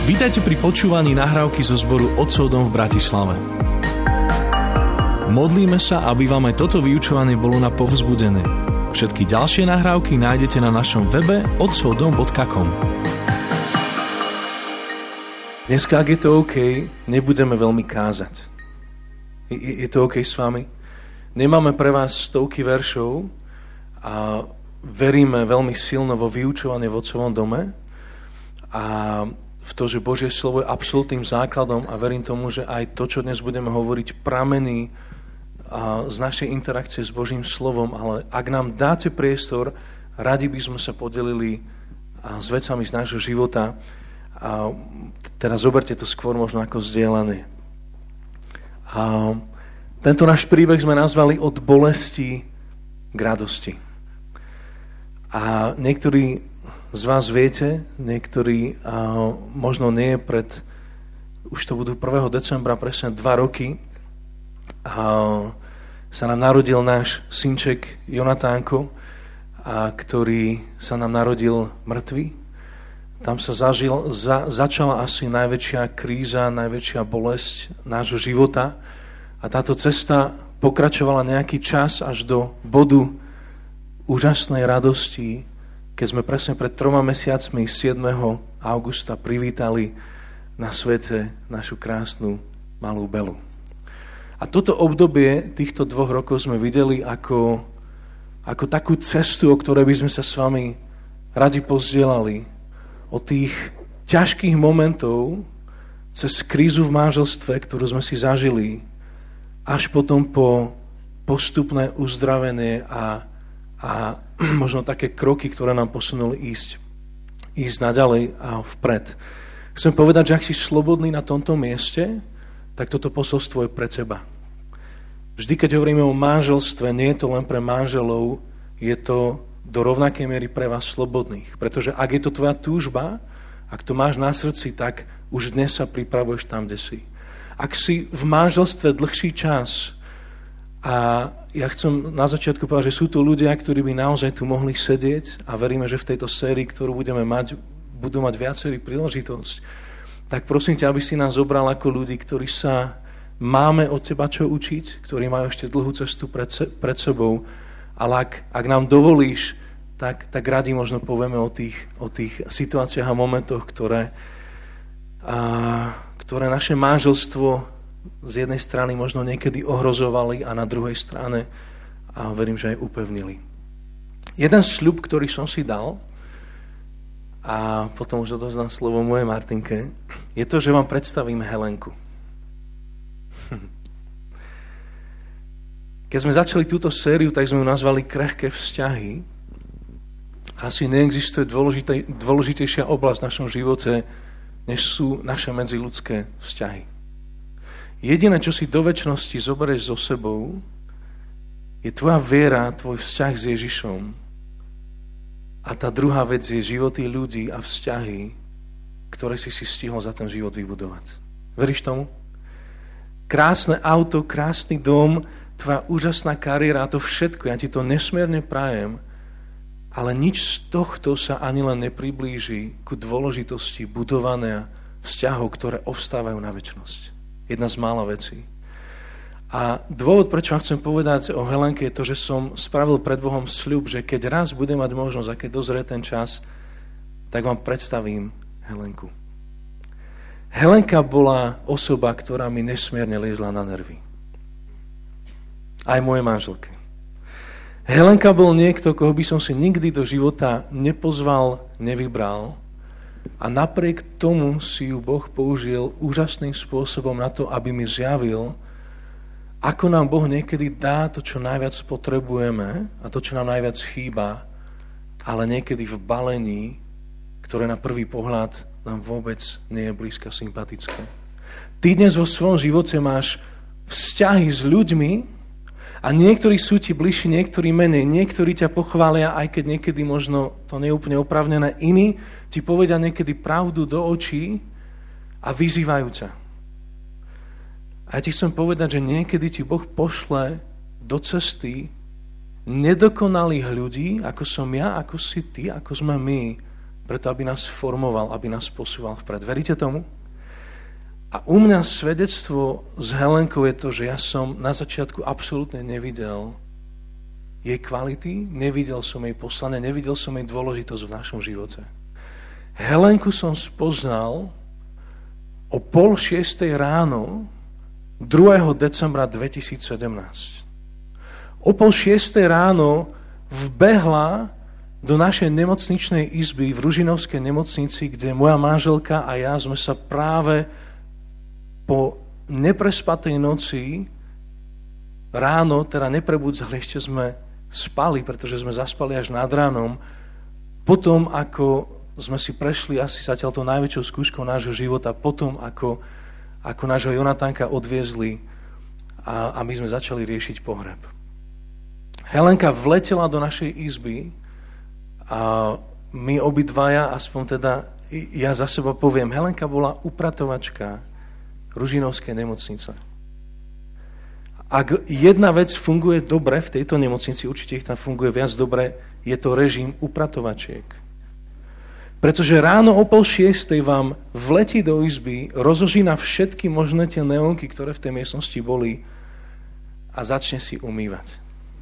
Vítajte pri počúvaní nahrávky zo zboru Otcov dom v Bratislave. Modlíme sa, aby vám aj toto vyučovanie bolo na povzbudenie. Všetky ďalšie nahrávky nájdete na našom webe otcovdom.com. Dneska, ak je to OK, nebudeme veľmi kázať. Je to OK s vami? Nemáme pre vás stovky veršov a veríme veľmi silno vo vyučovanie v Otcovom dome a v to, že Božie slovo je absolútnym základom a verím tomu, že aj to, čo dnes budeme hovoriť, pramení z našej interakcie s Božím slovom, ale ak nám dáte priestor, radi by sme sa podelili s vecami z nášho života a teda zoberte to skôr možno ako zdieľanie. A tento náš príbeh sme nazvali Od bolesti k radosti. A niektorí z vás viete, niektorí možno nie, už to budú 1. decembra, presne 2 roky, sa nám narodil náš synček Jonatánko, ktorý sa nám narodil mŕtvý. Tam sa začala asi najväčšia kríza, najväčšia bolesť nášho života a táto cesta pokračovala nejaký čas až do bodu úžasnej radosti, keď sme presne pred 3 mesiacmi 7. augusta privítali na svete našu krásnu malú Belu. A toto obdobie týchto 2 rokov sme videli ako takú cestu, o ktorej by sme sa s vami radi pozdielali. O tých ťažkých momentov cez krízu v manželstve, ktorú sme si zažili, až potom po postupné uzdravenie a možno také kroky, ktoré nám posunuli ísť naďalej a vpred. Chcem povedať, že ak si slobodný na tomto mieste, tak toto posolstvo je pre teba. Vždy, keď hovoríme o manželstve, nie je to len pre manželov, je to do rovnakej miery pre vás slobodných. Pretože ak je to tvoja túžba, ak to máš na srdci, tak už dnes sa pripravuješ tam, kde si. Ak si v manželstve dlhší čas a ja chcem na začiatku povedať, že sú tu ľudia, ktorí by naozaj tu mohli sedieť a veríme, že v tejto sérii, ktorú budeme mať, budú mať viacerý príležitosť. Tak prosím ťa, aby si nás zobral ako ľudí, ktorí sa máme od teba čo učiť, ktorí majú ešte dlhú cestu pred sebou, ale ak nám dovolíš, tak radi možno povieme o tých situáciách a momentoch, ktoré naše manželstvo z jednej strany možno niekedy ohrozovali a na druhej strane a verím, že aj upevnili. Jeden sľub, ktorý som si dal a potom už odovzdám slovo mojej Martinke, je to, že vám predstavím Helenku. Keď sme začali túto sériu, tak sme ju nazvali Krehké vzťahy. Asi neexistuje dôležitejšia oblasť v našom živote, než sú naše medziľudské vzťahy. Jediné, čo si do večnosti zoberieš so sebou, je tvoja viera, tvoj vzťah s Ježišom. A tá druhá vec je životy ľudí a vzťahy, ktoré si stihol za ten život vybudovať. Veríš tomu? Krásne auto, krásny dom, tvoja úžasná kariéra, to všetko, ja ti to nesmierne prajem, ale nič z tohto sa ani len nepriblíži ku dôležitosti budovania vzťahov, ktoré ovstávajú na večnosť. Jedna z mála vecí. A dôvod, prečo vám chcem povedať o Helenke, je to, že som spravil pred Bohom sľub, že keď raz budem mať možnosť, a keď dozrie ten čas, tak vám predstavím Helenku. Helenka bola osoba, ktorá mi nesmierne liezla na nervy. Aj moje manželke. Helenka bol niekto, koho by som si nikdy do života nepozval, nevybral, a napriek tomu si ju Boh použil úžasným spôsobom na to, aby mi zjavil, ako nám Boh niekedy dá to, čo najviac potrebujeme a to, čo nám najviac chýba, ale niekedy v balení, ktoré na prvý pohľad nám vôbec nie je blízko sympatické. Ty dnes vo svojom živote máš vzťahy s ľuďmi a niektorí sú ti bližší, niektorí menej, niektorí ťa pochvália, aj keď niekedy možno to nie je úplne oprávnené, iní ti povedia niekedy pravdu do očí a vyzývajú ťa. A ja ti chcem povedať, že niekedy ti Boh pošle do cesty nedokonalých ľudí, ako som ja, ako si ty, ako sme my, preto aby nás formoval, aby nás posúval vpred. Veríte tomu? A u mňa svedectvo s Helenkou je to, že ja som na začiatku absolútne nevidel jej kvality, nevidel som jej poslanie, nevidel som jej dôležitosť v našom živote. Helenku som spoznal o 5:30 ráno 2. decembra 2017. O 5:30 ráno vbehla do našej nemocničnej izby v Ružinovskej nemocnici, kde moja manželka a ja sme sa práve po neprespatej noci ráno, teda neprebudzali, ešte sme spali, pretože sme zaspali až nad ránom. Potom, ako sme si prešli asi zatiaľ to najväčšou skúškou nášho života, potom, ako nášho Jonatánka odviezli a my sme začali riešiť pohreb. Helenka vletela do našej izby a my obidvaja, aspoň teda ja za seba poviem, Helenka bola upratovačka Ružinovskej nemocnice. Ak jedna vec funguje dobre v tejto nemocnici, určite ich tam funguje viac dobre, je to režim upratovačiek. Pretože ráno o 5:30 vám vletí do izby, rozožína všetky možné tie neónky, ktoré v tej miestnosti boli a začne si umývať.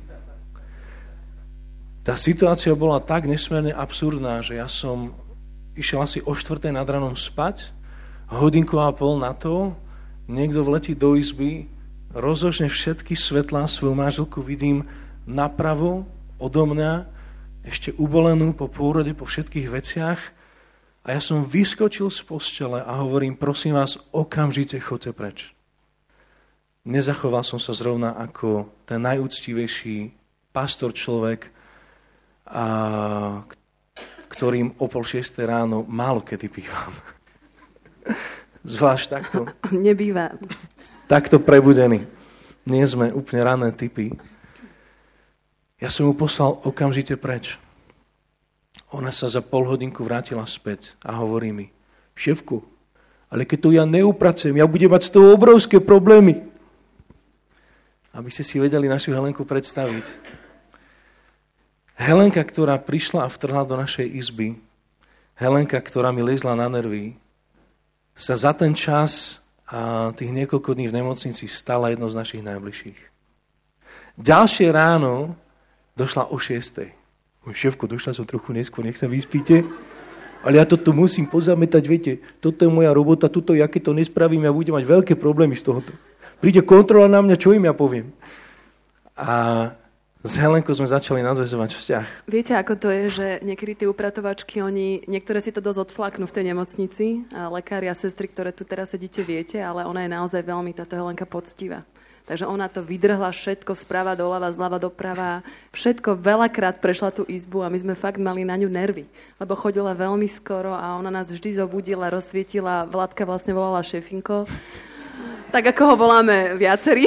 Tá situácia bola tak nesmierne absurdná, že ja som išiel asi o 4:00 nad ránom spať, 1,5 hodinku na to, niekto vletí do izby, rozožne všetky svetlá, svoju manželku vidím napravo odo mňa, ešte ubolenú po pôrode, po všetkých veciach a ja som vyskočil z postele a hovorím, prosím vás, okamžite choďte preč. Nezachoval som sa zrovna ako ten najúctivejší pastor človek, ktorým o 5:30 ráno málo kedy bývam. Zvlášť takto. Nebýva. Takto prebudení. Nie sme úplne rané typy. Ja som ju poslal okamžite preč. Ona sa za 0,5 hodinku vrátila späť a hovorí mi, šéfku, ale keď to ja neupracujem, ja budem mať z toho obrovské problémy. Aby ste si vedeli našu Helenku predstaviť. Helenka, ktorá prišla a vtrhla do našej izby, Helenka, ktorá mi liezla na nervy, sa za ten čas a tých niekoľko dní v nemocnici stala jednou z našich najbližších. Ďalšie ráno došla o 6:00. Šéfko, došla som trochu neskôr, nech sa vyspíte, ale ja toto musím pozametať, viete, toto je moja robota, tuto, ja keď to nespravím, ja budem mať veľké problémy z tohoto. Príde kontrola na mňa, čo im ja poviem. A s Helenkou sme začali nadväzovať vzťah. Viete, ako to je, že niekedy tie upratovačky, niektoré si to dosť odflaknú v tej nemocnici, a lekári a sestry, ktoré tu teraz sedíte, viete, ale ona je naozaj veľmi, táto Helenka, poctivá. Takže ona to vydrhla všetko sprava doľava, zľava doprava, všetko veľakrát prešla tú izbu a my sme fakt mali na ňu nervy, lebo chodila veľmi skoro a ona nás vždy zobudila, rozsvietila, Vladka vlastne volala šéfinko, tak ako ho voláme viacerí.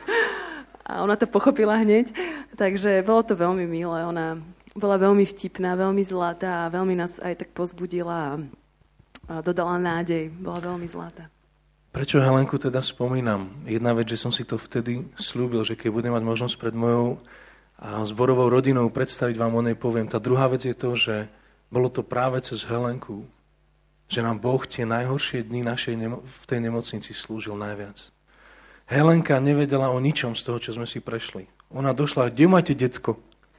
A ona to pochopila hneď, takže bolo to veľmi milé. Ona bola veľmi vtipná, veľmi zlatá a veľmi nás aj tak pozbudila a dodala nádej. Bola veľmi zlatá. Prečo Helenku teda spomínam? Jedna vec, že som si to vtedy slúbil, že keď budem mať možnosť pred mojou zborovou rodinou predstaviť vám o nej poviem. Tá druhá vec je to, že bolo to práve cez Helenku, že nám Boh tie najhoršie dni v tej nemocnici slúžil najviac. Helenka nevedela o ničom z toho, čo sme si prešli. Ona došla, kde máte decko?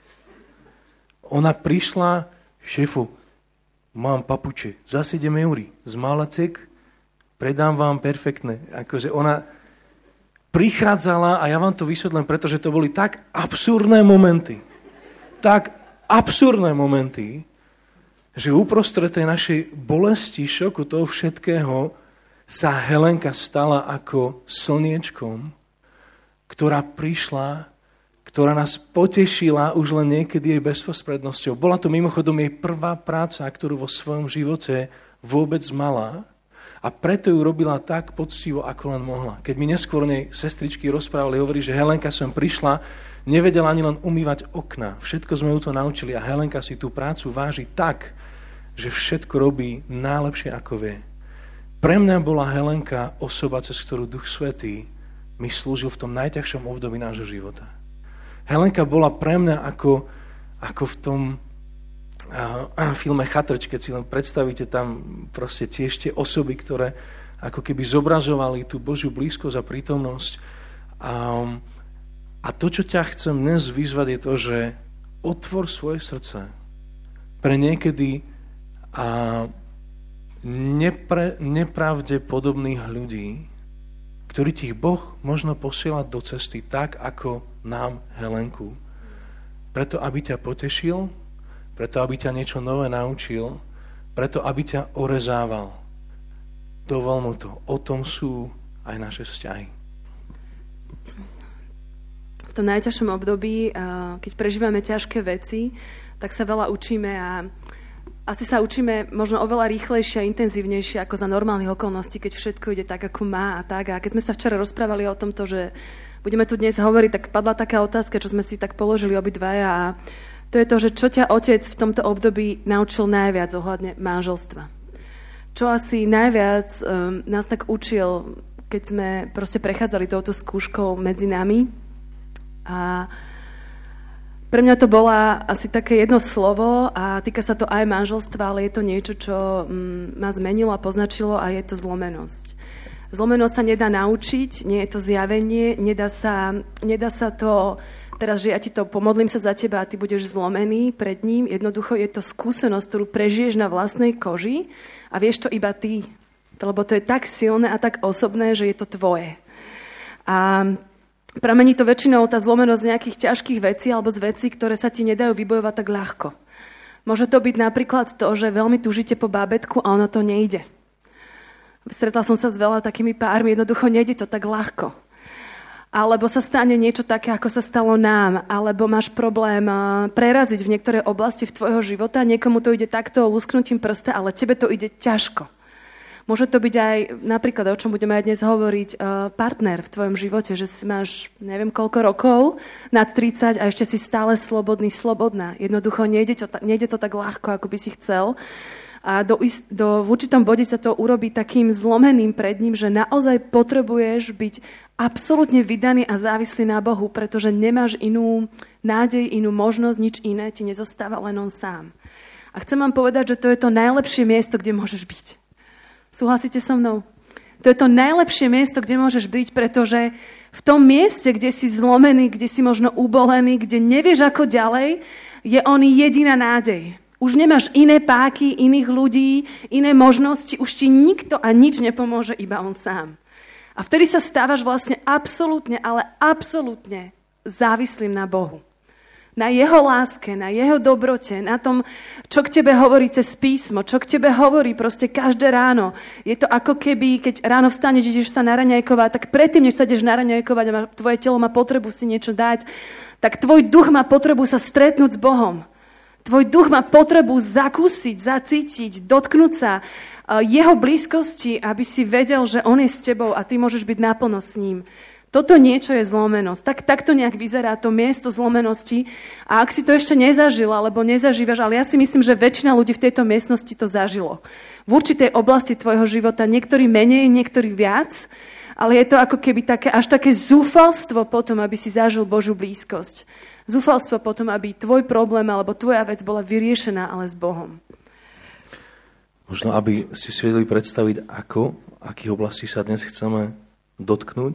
Ona prišla, šéfu, mám papuče, za 7 € z Malacek, predám vám perfektné. Akože ona prichádzala, a ja vám to vysvetlím, pretože to boli tak absurdné momenty, že uprostred tej našej bolesti, šoku, toho všetkého, sa Helenka stala ako slniečkom, ktorá prišla, ktorá nás potešila už len niekedy jej bezprostrednosťou. Bola to mimochodom jej prvá práca, ktorú vo svojom živote vôbec mala a preto ju robila tak poctivo, ako len mohla. Keď mi neskôr nej sestričky rozprávali, hovorí, že Helenka sem prišla, nevedela ani len umývať okna. Všetko sme ju to naučili a Helenka si tú prácu váži tak, že všetko robí najlepšie, ako vie. Pre mňa bola Helenka osoba, cez ktorú Duch Svätý mi slúžil v tom najťažšom období nášho života. Helenka bola pre mňa ako v tom filme Chatrč, keď si len predstavíte tam proste tiež tie osoby, ktoré ako keby zobrazovali tú Božiu blízkosť a prítomnosť. A to, čo ťa chcem dnes vyzvať, je to, že otvor svoje srdce pre niekedy nepravdepodobných ľudí, ktorí ti Boh možno posielať do cesty tak, ako nám Helenku. Preto, aby ťa potešil, preto, aby ťa niečo nové naučil, preto, aby ťa orezával. Dovol mu to. O tom sú aj naše vzťahy. V tom najťažšom období, keď prežívame ťažké veci, tak sa veľa učíme a asi sa učíme možno oveľa rýchlejšie a intenzívnejšie ako za normálnych okolností, keď všetko ide tak, ako má a tak. A keď sme sa včera rozprávali o tomto, že budeme tu dnes hovoriť, tak padla taká otázka, čo sme si tak položili obidvaja a to je to, že čo ťa otec v tomto období naučil najviac ohľadne manželstva. Čo asi najviac nás tak učil, keď sme proste prechádzali touto skúškou medzi nami. A pre mňa to bola asi také jedno slovo a týka sa to aj manželstva, ale je to niečo, čo ma zmenilo a poznačilo a je to zlomenosť. Zlomenosť sa nedá naučiť, nie je to zjavenie, nedá sa to, teraz, že ja ti to pomodlím sa za teba a ty budeš zlomený pred ním. Jednoducho je to skúsenosť, ktorú prežiješ na vlastnej koži a vieš to iba ty. Lebo to je tak silné a tak osobné, že je to tvoje. A pramení to väčšinou tá zlomenosť z nejakých ťažkých vecí alebo z vecí, ktoré sa ti nedajú vybojovať tak ľahko. Môže to byť napríklad to, že veľmi túžite po bábätku a ono to nejde. Stretla som sa s veľa takými pármi, jednoducho nejde to tak ľahko. Alebo sa stane niečo také, ako sa stalo nám, alebo máš problém preraziť v niektorej oblasti v tvojho života, niekomu to ide takto lusknutím prsta, ale tebe to ide ťažko. Môže to byť aj, napríklad, o čom budeme aj dnes hovoriť, partner v tvojom živote, že si máš neviem koľko rokov, nad 30 a ešte si stále slobodný, slobodná. Jednoducho nejde to tak ľahko, ako by si chcel. A v určitom bode sa to urobí takým zlomeným pred ním, že naozaj potrebuješ byť absolútne vydaný a závislý na Bohu, pretože nemáš inú nádej, inú možnosť, nič iné ti nezostáva, len on sám. A chcem vám povedať, že to je to najlepšie miesto, kde môžeš byť. Súhlasíte so mnou? To je to najlepšie miesto, kde môžeš byť, pretože v tom mieste, kde si zlomený, kde si možno ubolený, kde nevieš ako ďalej, je on jediná nádej. Už nemáš iné páky, iných ľudí, iné možnosti, už ti nikto a nič nepomôže, iba on sám. A vtedy sa stávaš vlastne absolútne, ale absolútne závislým na Bohu. Na jeho láske, na jeho dobrote, na tom, čo k tebe hovorí cez písmo, čo k tebe hovorí proste každé ráno. Je to ako keby, keď ráno vstaneš, ideš sa naraňajkovať, tak predtým, než sa ideš naraňajkovať a tvoje telo má potrebu si niečo dať, tak tvoj duch má potrebu sa stretnúť s Bohom. Tvoj duch má potrebu zakúsiť, zacítiť, dotknúť sa jeho blízkosti, aby si vedel, že on je s tebou a ty môžeš byť naplno s ním. Toto niečo je zlomenosť. Takto nejak vyzerá to miesto zlomenosti. A ak si to ešte nezažil, alebo nezažívaš, ale ja si myslím, že väčšina ľudí v tejto miestnosti to zažilo. V určitej oblasti tvojho života, niektorí menej, niektorí viac, ale je to ako keby až také zúfalstvo potom, aby si zažil Božiu blízkosť. Zúfalstvo potom, aby tvoj problém alebo tvoja vec bola vyriešená, ale s Bohom. Možno, aby si vedeli predstaviť, akých oblastí sa dnes chceme dotknúť.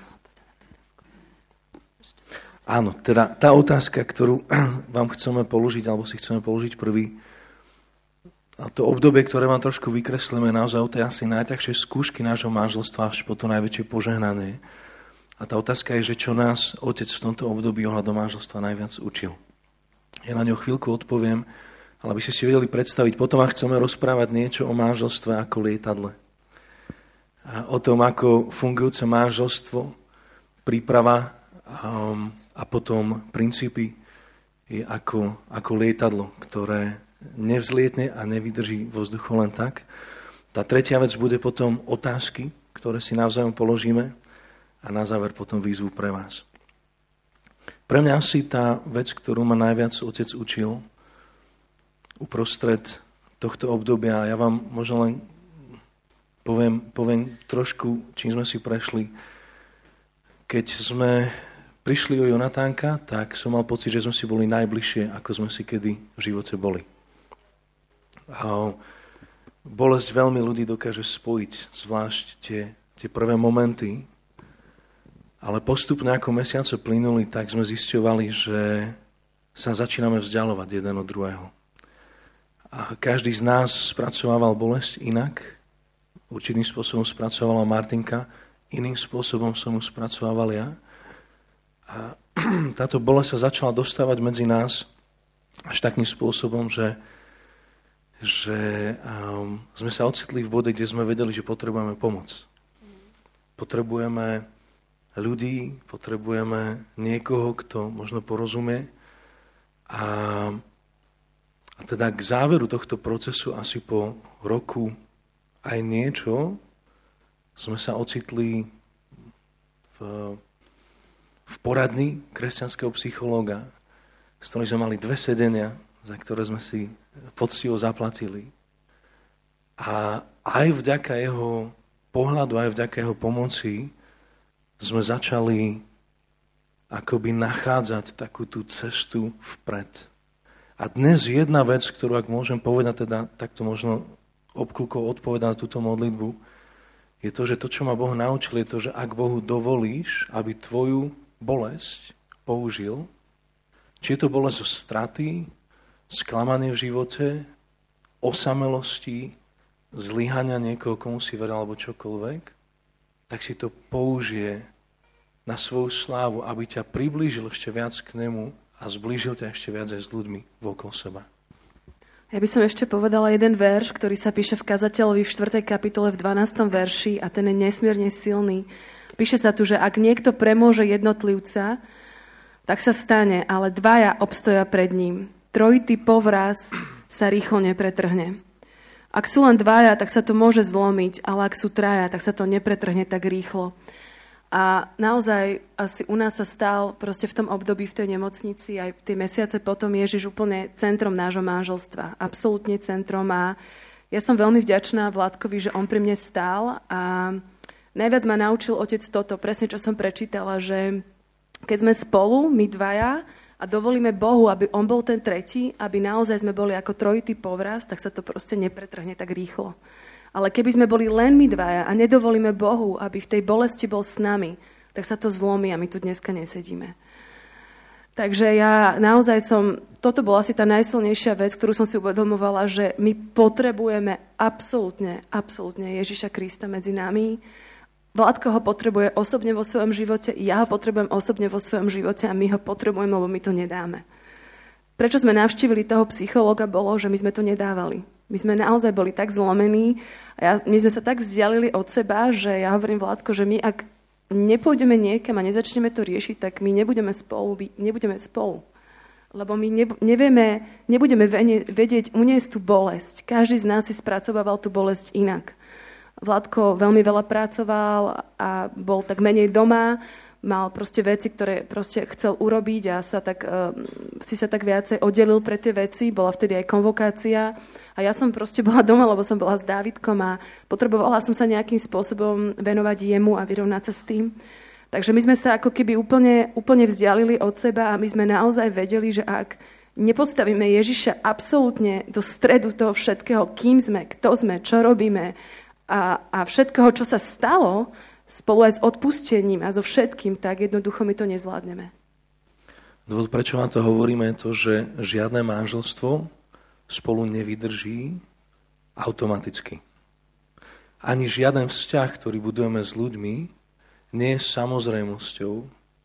Áno, teda tá otázka, ktorú vám chceme položiť, alebo si chceme položiť prvý, a to obdobie, ktoré vám trošku vykreslíme, naozaj o tej asi najťažšej skúšky nášho manželstva až po to najväčšie požehnanie. A tá otázka je, že čo nás otec v tomto období ohľadom manželstva najviac učil. Ja na ňo chvíľku odpoviem, ale aby ste si vedeli predstaviť, potom vám chceme rozprávať niečo o manželstve ako lietadle. A o tom, ako fungujúce manželstvo, príprava a potom princípy je ako lietadlo, ktoré nevzlietne a nevydrží vo vzduchu len tak. Tá tretia vec bude potom otázky, ktoré si navzájom položíme a na záver potom výzvu pre vás. Pre mňa asi tá vec, ktorú ma najviac otec učil uprostred tohto obdobia, ja vám možno len poviem trošku, čím sme si prešli. Keď sme prišli o Jonatánka, tak som mal pocit, že sme si boli najbližšie, ako sme si kedy v živote boli. Bolesť veľmi ľudí dokáže spojiť, zvlášť tie prvé momenty. Ale postupne, ako mesiace plynuli, tak sme zisťovali, že sa začíname vzdialovať jeden od druhého. A každý z nás spracovával bolesť inak. Určitým spôsobom spracovala Martinka, iným spôsobom som ju spracovával ja. A táto bolesť sa začala dostávať medzi nás až takým spôsobom, že sme sa ocitli v bode, kde sme vedeli, že potrebujeme pomoc. Potrebujeme ľudí, potrebujeme niekoho, kto možno porozumie. A teda k záveru tohto procesu asi po roku aj niečo sme sa ocitli v poradni kresťanského psychológa, s ktorým sme mali 2 sedenia, za ktoré sme si poctivo zaplatili. A aj vďaka jeho pohľadu, aj vďaka jeho pomoci sme začali akoby nachádzať takú tú cestu vpred. A dnes jedna vec, ktorú ak môžem povedať, teda takto možno obkľukov odpovedať na túto modlitbu, je to, že to, čo ma Boh naučil, je to, že ak Bohu dovolíš, aby tvoju bolesť použil, či je to bolesť zo straty, sklamanie v živote, osamelosti, zlyhania niekoho, komu si veril, alebo čokoľvek, tak si to použije na svoju slávu, aby ťa priblížil ešte viac k nemu a zblížil ťa ešte viac aj s ľuďmi okolo seba. Ja by som ešte povedala jeden verš, ktorý sa píše v Kazateľovi v 4. kapitole v 12. verši a ten je nesmierne silný. Píše sa tu, že ak niekto premôže jednotlivca, tak sa stane, ale 2 obstoja pred ním. Trojitý povraz sa rýchlo nepretrhne. Ak sú len 2, tak sa to môže zlomiť, ale ak sú 3, tak sa to nepretrhne tak rýchlo. A naozaj asi u nás sa stal proste v tom období v tej nemocnici aj tie mesiace potom Ježiš úplne centrom nášho manželstva. Absolútne centrom a ja som veľmi vďačná Vládkovi, že on pri mne stál a najviac ma naučil Otec toto, presne čo som prečítala, že keď sme spolu, my 2 a dovolíme Bohu, aby on bol ten tretí, aby naozaj sme boli ako trojitý povraz, tak sa to proste nepretrhne tak rýchlo. Ale keby sme boli len my 2 a nedovolíme Bohu, aby v tej bolesti bol s nami, tak sa to zlomí a my tu dneska nesedíme. Takže ja naozaj toto bola asi tá najsilnejšia vec, ktorú som si uvedomovala, že my potrebujeme absolútne Ježiša Krista medzi nami. Vládko ho potrebuje osobne vo svojom živote, ja ho potrebujem osobne vo svojom živote a my ho potrebujeme, lebo my to nedáme. Prečo sme navštívili toho psychológa, bolo, že my sme to nedávali. My sme naozaj boli tak zlomení a my sme sa tak vzdialili od seba, že ja hovorím Vládko, že my ak nepôjdeme niekam a nezačneme to riešiť, tak my nebudeme spolu. Lebo my nebudeme vedieť uniesť tú bolesť. Každý z nás si spracovával tú bolesť inak. Vládko veľmi veľa pracoval a bol tak menej doma, mal proste veci, ktoré proste chcel urobiť a si sa tak viacej oddelil pre tie veci. Bola vtedy aj konvokácia a ja som proste bola doma, lebo som bola s Dávidkom a potrebovala som sa nejakým spôsobom venovať jemu a vyrovnať sa s tým. Takže my sme sa ako keby úplne vzdialili od seba a my sme naozaj vedeli, že ak nepostavíme Ježiša absolútne do stredu toho všetkého, kým sme, kto sme, čo robíme a všetkého, čo sa stalo, spolu aj s odpustením a so všetkým, tak jednoducho my to nezvládneme. Dôvod, prečo vám to hovoríme, je to, že žiadne manželstvo spolu nevydrží automaticky. Ani žiaden vzťah, ktorý budujeme s ľuďmi, nie je samozrejmosťou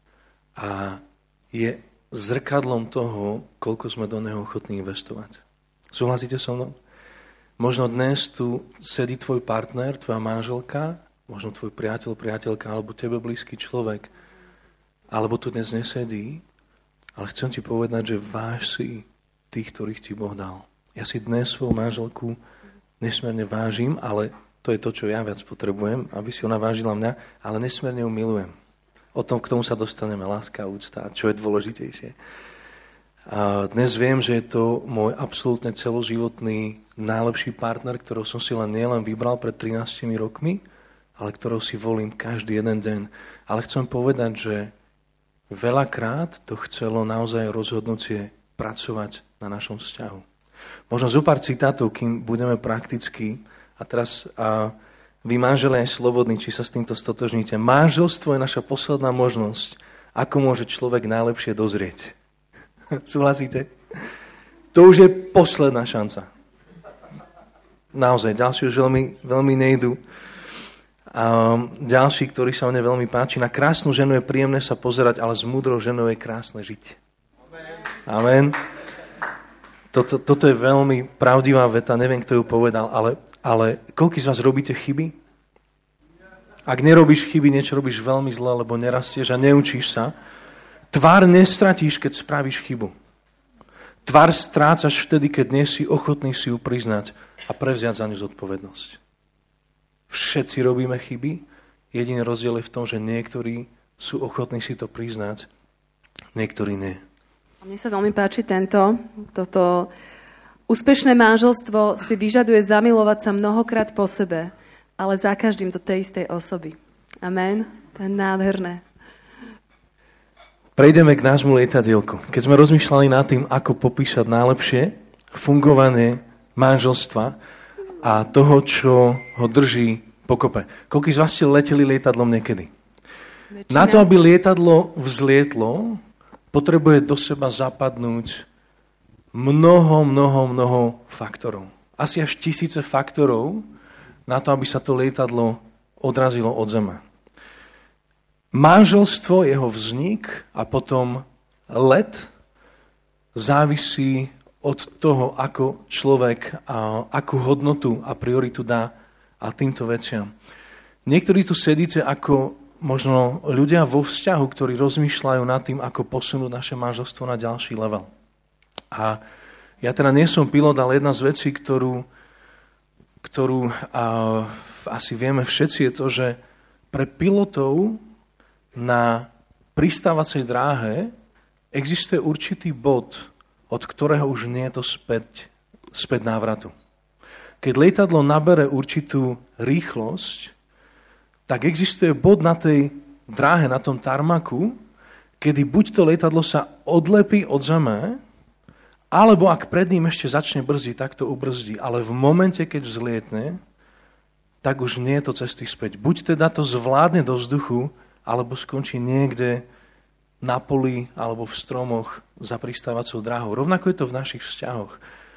a je zrkadlom toho, koľko sme do neho ochotní investovať. Súhlasíte so mnou? Možno dnes tu sedí tvoj partner, tvoja manželka, možno tvoj priateľ, priateľka, alebo tebe blízky človek, alebo tu dnes nesedí, ale chcem ti povedať, že váž si tých, ktorých ti Boh dal. Ja si dnes svoju manželku nesmierne vážim, ale to je to, čo ja viac potrebujem, aby si ona vážila mňa, ale nesmierne ju milujem. K tomu sa dostaneme, láska a úcta, čo je dôležitejšie. A dnes viem, že je to môj absolútne celoživotný najlepší partner, ktorého som si nielen vybral pred 13 rokmi, ale ktorou si volím každý jeden deň. Ale chcem povedať, že veľakrát to chcelo naozaj rozhodnutie pracovať na našom vzťahu. Možno zo pár citátov, kým budeme prakticky. A teraz vy, manželia, aj slobodní, či sa s týmto stotožníte. Manželstvo je naša posledná možnosť, ako môže človek najlepšie dozrieť. Súhlasíte? To už je posledná šanca. Naozaj, ďalší už veľmi nejdu. A ďalší, ktorý sa mne veľmi páči, na krásnu ženu je príjemné sa pozerať, ale s múdrou ženou je krásne žiť. Amen. Toto je veľmi pravdivá veta, neviem, kto ju povedal, ale koľký z vás robíte chyby? Ak nerobíš chyby, niečo robíš veľmi zle, lebo nerastieš a neučíš sa. Tvár nestratíš, keď spravíš chybu. Tvár strácaš vtedy, keď nie si ochotný si ju priznať a prevziať za ňu zodpovednosť. Všetci robíme chyby, jediný rozdiel je v tom, že niektorí sú ochotní si to priznať, niektorí nie. Mne sa veľmi páči toto úspešné manželstvo si vyžaduje zamilovať sa mnohokrát po sebe, ale za každým do tej istej osoby. Amen. To je nádherné. Prejdeme k nášmu lietadielku. Keď sme rozmýšľali nad tým, ako popísať najlepšie fungovanie manželstva a toho, čo ho drží pokope. Koľký z vás ste leteli lietadlom niekedy? Väčšina. Na to, aby lietadlo vzlietlo, potrebuje do seba zapadnúť mnoho faktorov. Asi až 1000 faktorov na to, aby sa to lietadlo odrazilo od zeme. Manželstvo, jeho vznik a potom let závisí od toho, ako človek akú hodnotu a prioritu dá a týmto veciam. Niektorí tu sedíte ako možno ľudia vo vzťahu, ktorí rozmýšľajú nad tým, ako posunúť naše manželstvo na ďalší level. A ja teda nie som pilot, ale jedna z vecí, ktorú asi vieme všetci, je to, že pre pilotov na pristávacej dráhe existuje určitý bod, od ktorého už nie je to späť návratu. Keď lietadlo nabere určitú rýchlosť, tak existuje bod na tej dráhe, na tom tarmaku, kedy buď to lietadlo sa odlepí od zeme, alebo ak pred ním ešte začne brzdiť, tak to ubrzdí. Ale v momente, keď vzlietne, tak už nie je to cesty späť. Buď teda to zvládne do vzduchu, alebo skončí niekde na poli alebo v stromoch za pristávacou dráhou. Rovnako je to v našich vzťahoch.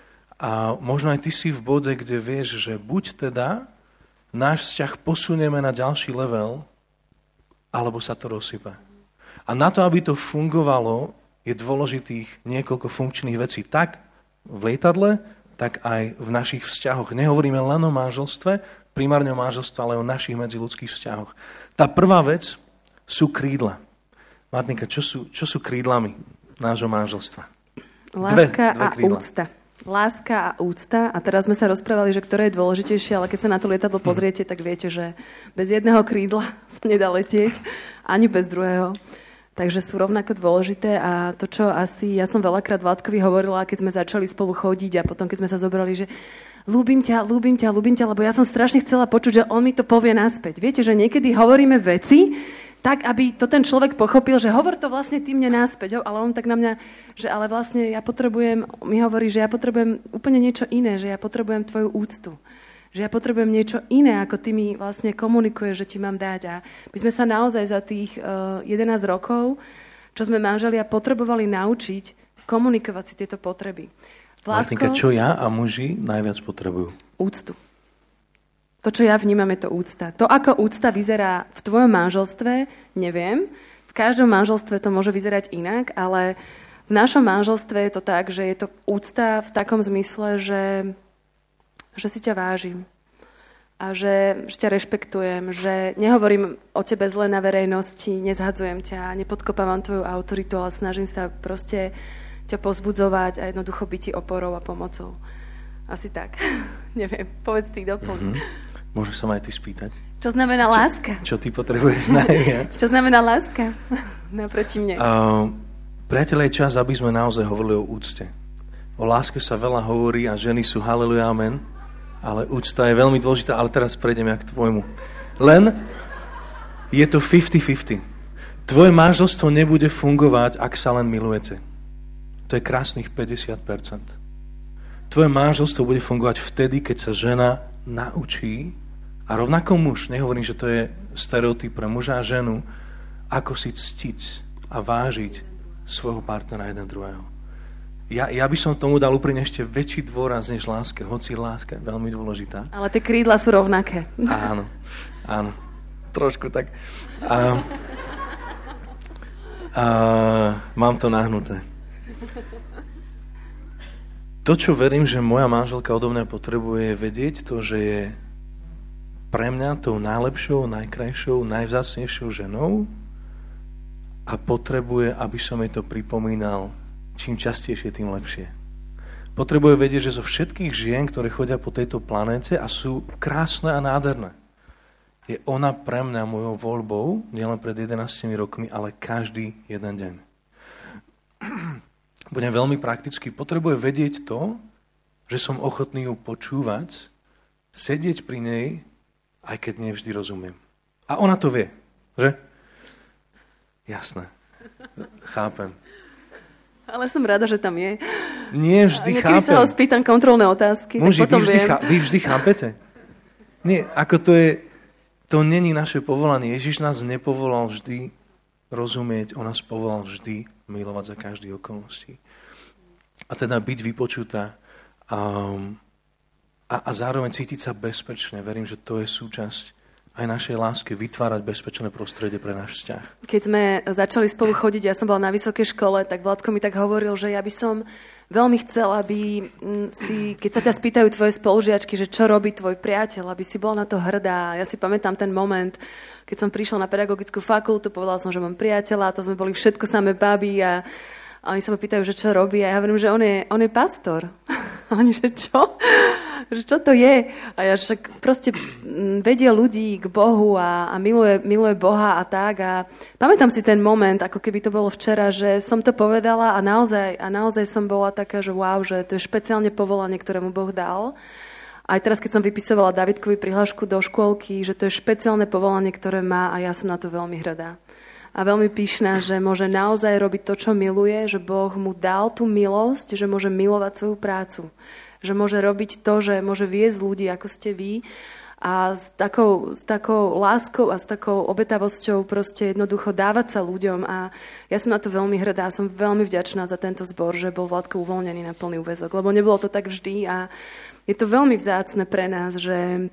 A možno aj ty si v bode, kde vieš, že buď teda náš vzťah posunieme na ďalší level, alebo sa to rozsype. A na to, aby to fungovalo, je dôležitých niekoľko funkčných vecí. Tak v lietadle, tak aj v našich vzťahoch. Nehovoríme len o manželstve, primárne o manželstve, ale o našich medziľudských vzťahoch. Tá prvá vec sú krídla. Martinka, čo sú krídlami nášho manželstva? Láska a úcta. Láska a úcta. A teraz sme sa rozprávali, že ktoré je dôležitejšie, ale keď sa na to lietadlo pozriete, tak viete, že bez jedného krídla sa nedá letieť, ani bez druhého. Takže sú rovnako dôležité a to, čo asi, ja som veľakrát Vládkovi hovorila, keď sme začali spolu chodiť a potom, keď sme sa zobrali, že ľúbim ťa, lebo ja som strašne chcela počuť, že on mi to povie naspäť. Viete, že niekedy hovoríme veci, tak, aby to ten človek pochopil, že hovor to vlastne ty mne naspäť, ale on tak na mňa, že ale vlastne mi hovorí, že ja potrebujem úplne niečo iné, že ja potrebujem tvoju úctu. Že ja potrebujem niečo iné, ako ty mi vlastne komunikuješ, že ti mám dať. A my sme sa naozaj za tých 11 rokov, čo sme manželia, potrebovali naučiť komunikovať si tieto potreby. Martinka, čo ja a muži najviac potrebujú? Úctu. To, čo ja vnímam, je to úcta. To, ako úcta vyzerá v tvojom manželstve, neviem. V každom manželstve to môže vyzerať inak, ale v našom manželstve je to tak, že je to úcta v takom zmysle, že si ťa vážim a že ťa rešpektujem, že nehovorím o tebe zle na verejnosti, nezhadzujem ťa, nepodkopávam tvoju autoritu, ale snažím sa proste ťa pozbudzovať a jednoducho byť ti oporou a pomocou. Asi tak. Neviem, povedz ty doplň. Môžeš sa ma aj ty spýtať? Čo znamená láska? Čo ty potrebuješ najviac? Čo znamená láska? Naproti mne. Priateľe, je čas, aby sme naozaj hovorili o úcte. O láske sa veľa hovorí a ženy sú haleluja, amen. Ale úcta je veľmi dôležitá, ale teraz prejdeme k tvojmu. Len je to 50-50. Tvoje manželstvo nebude fungovať, ak sa len milujete. To je krásnych 50%. tvoje manželstvo bude fungovať vtedy, keď sa žena naučí, a rovnako muž, nehovorím, že to je stereotyp pre muža a ženu, ako si ctiť a vážiť svojho partnera jeden druhého. Ja by som tomu dal úprimne ešte väčší dôraz než láska, hoci láska je veľmi dôležitá. Ale tie krídla sú rovnaké. Áno. Trošku tak. Mám to nahnuté. To, čo verím, že moja manželka odo mňa potrebuje, je vedieť to, že je pre mňa tou najlepšou, najkrajšou, najvzácnejšou ženou a potrebuje, aby som jej to pripomínal čím častejšie, tým lepšie. Potrebuje vedieť, že zo všetkých žien, ktoré chodia po tejto planéte a sú krásne a nádherné, je ona pre mňa mojou voľbou, nielen pred 11 rokmi, ale každý jeden deň. Budem veľmi praktický. Potrebuje vedieť to, že som ochotný ju počúvať, sedieť pri nej, aj keď nie vždy rozumiem. A ona to vie, že? Jasné. Chápem. Ale som rada, že tam je. Nie vždy chápem. Niekedy sa ho spýtam kontrolné otázky, Muži, tak potom viem. Vy vždy chápete? Nie, ako to je, to není naše povolanie. Ježiš nás nepovolal vždy rozumieť, on nás povolal vždy milovať za každých okolností. A teda byť vypočutá a zároveň cítiť sa bezpečne. Verím, že to je súčasť aj našej lásky, vytvárať bezpečné prostredie pre náš vzťah. Keď sme začali spolu chodiť, ja som bola na vysokej škole, tak Vladko mi tak hovoril, že ja by som veľmi chcela, aby si, keď sa ťa spýtajú tvoje spolužiačky, že čo robí tvoj priateľ, aby si bola na to hrdá. Ja si pamätám ten moment, keď som prišla na pedagogickú fakultu, povedala som, že mám priateľa, to sme boli všetko samé baby a oni sa ma pýtajú, že čo robí a ja hovorím, že on je pastor. A oni, že čo? Že čo to je? A ja však proste vedie ľudí k Bohu a miluje Boha a tak. A pamätám si ten moment, ako keby to bolo včera, že som to povedala a naozaj som bola taká, že wow, že to je špeciálne povolanie, ktoré mu Boh dal. Aj teraz, keď som vypisovala Davidkovi prihlášku do škôlky, že to je špeciálne povolanie, ktoré má a ja som na to veľmi hrdá. A veľmi pyšná, že môže naozaj robiť to, čo miluje, že Boh mu dal tú milosť, že môže milovať svoju prácu. Že môže robiť to, že môže viesť ľudí, ako ste vy. A s takou láskou a s takou obetavosťou proste jednoducho dávať sa ľuďom. A ja som na to veľmi hrdá, som veľmi vďačná za tento zbor, že bol Vladko uvoľnený na plný úväzok. Lebo nebolo to tak vždy a je to veľmi vzácne pre nás, že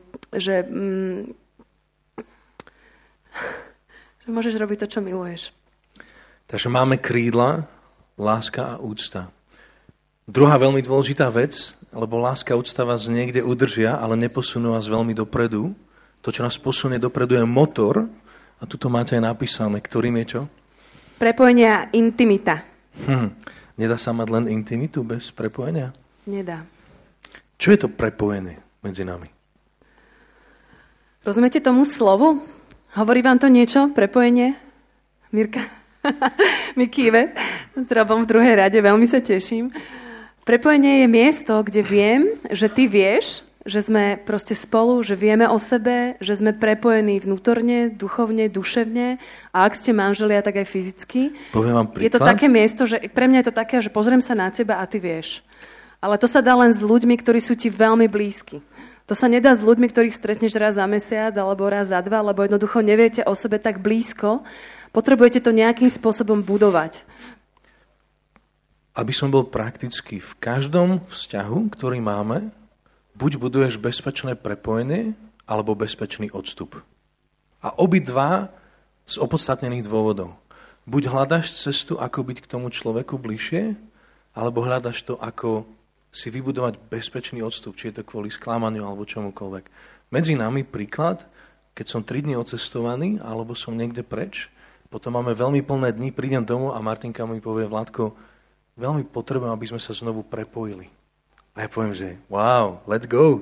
môžeš robiť to, čo miluješ. Takže máme krídla, láska a úcta. Druhá veľmi dôležitá vec, lebo láska a úcta vás niekde udržia, ale neposunú vás veľmi dopredu. To, čo nás posunie dopredu, je motor. A tu to máte aj napísané. Ktorým je čo? Prepojenie a intimita. Nedá sa mať len intimitu bez prepojenia? Nedá. Čo je to prepojenie medzi nami? Rozumiete tomu slovu? Hovorí vám to niečo? Prepojenie? Mirka? Mi kýve. S Robom v druhej rade. Veľmi sa teším. Prepojenie je miesto, kde viem, že ty vieš, že sme proste spolu, že vieme o sebe, že sme prepojení vnútorne, duchovne, duševne a ak ste manželia, tak aj fyzicky. Poviem vám príklad. Je to také miesto, že pre mňa je to také, že pozriem sa na teba a ty vieš. Ale to sa dá len s ľuďmi, ktorí sú ti veľmi blízki. To sa nedá s ľuďmi, ktorých stretneš raz za mesiac alebo raz za dva, lebo jednoducho neviete o sebe tak blízko. Potrebujete to nejakým spôsobom budovať. Aby som bol praktický, v každom vzťahu, ktorý máme, buď buduješ bezpečné prepojenie, alebo bezpečný odstup. A obidva z opodstatnených dôvodov. Buď hľadaš cestu, ako byť k tomu človeku bližšie, alebo hľadaš to, ako si vybudovať bezpečný odstup, či je to kvôli sklamaniu, alebo čomukoľvek. Medzi nami príklad, keď som 3 dni odcestovaný, alebo som niekde preč, potom máme veľmi plné dni, prídem domov a Martinka mi povie, Vládko, veľmi potrebujem, aby sme sa znovu prepojili. A ja poviem, že wow, let's go.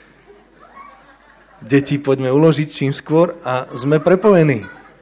Deti, poďme uložiť čím skôr a sme prepojení.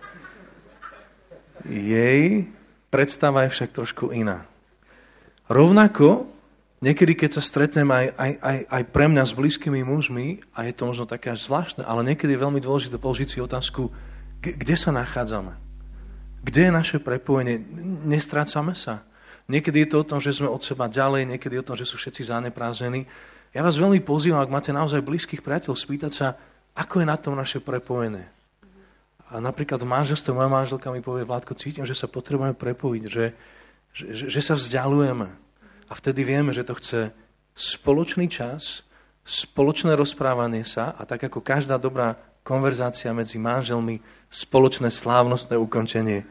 Jej predstava je však trošku iná. Rovnako, niekedy, keď sa stretnem aj pre mňa s blízkymi mužmi, a je to možno také až zvláštne, ale niekedy je veľmi dôležité položiť si otázku, kde sa nachádzame? Kde je naše prepojenie? Nestrácame sa. Niekedy je to o tom, že sme od seba ďalej, niekedy je o tom, že sú všetci zaneprázdnení. Ja vás veľmi pozývam, ak máte naozaj blízkych priateľov, spýtať sa, ako je na tom naše prepojené. A napríklad v manželstve moja manželka mi povie, Vládko, cítim, že sa potrebujeme prepojiť, že sa vzdialujeme. A vtedy vieme, že to chce spoločný čas, spoločné rozprávanie sa a tak ako každá dobrá konverzácia medzi manželmi, spoločné slávnostné ukončenie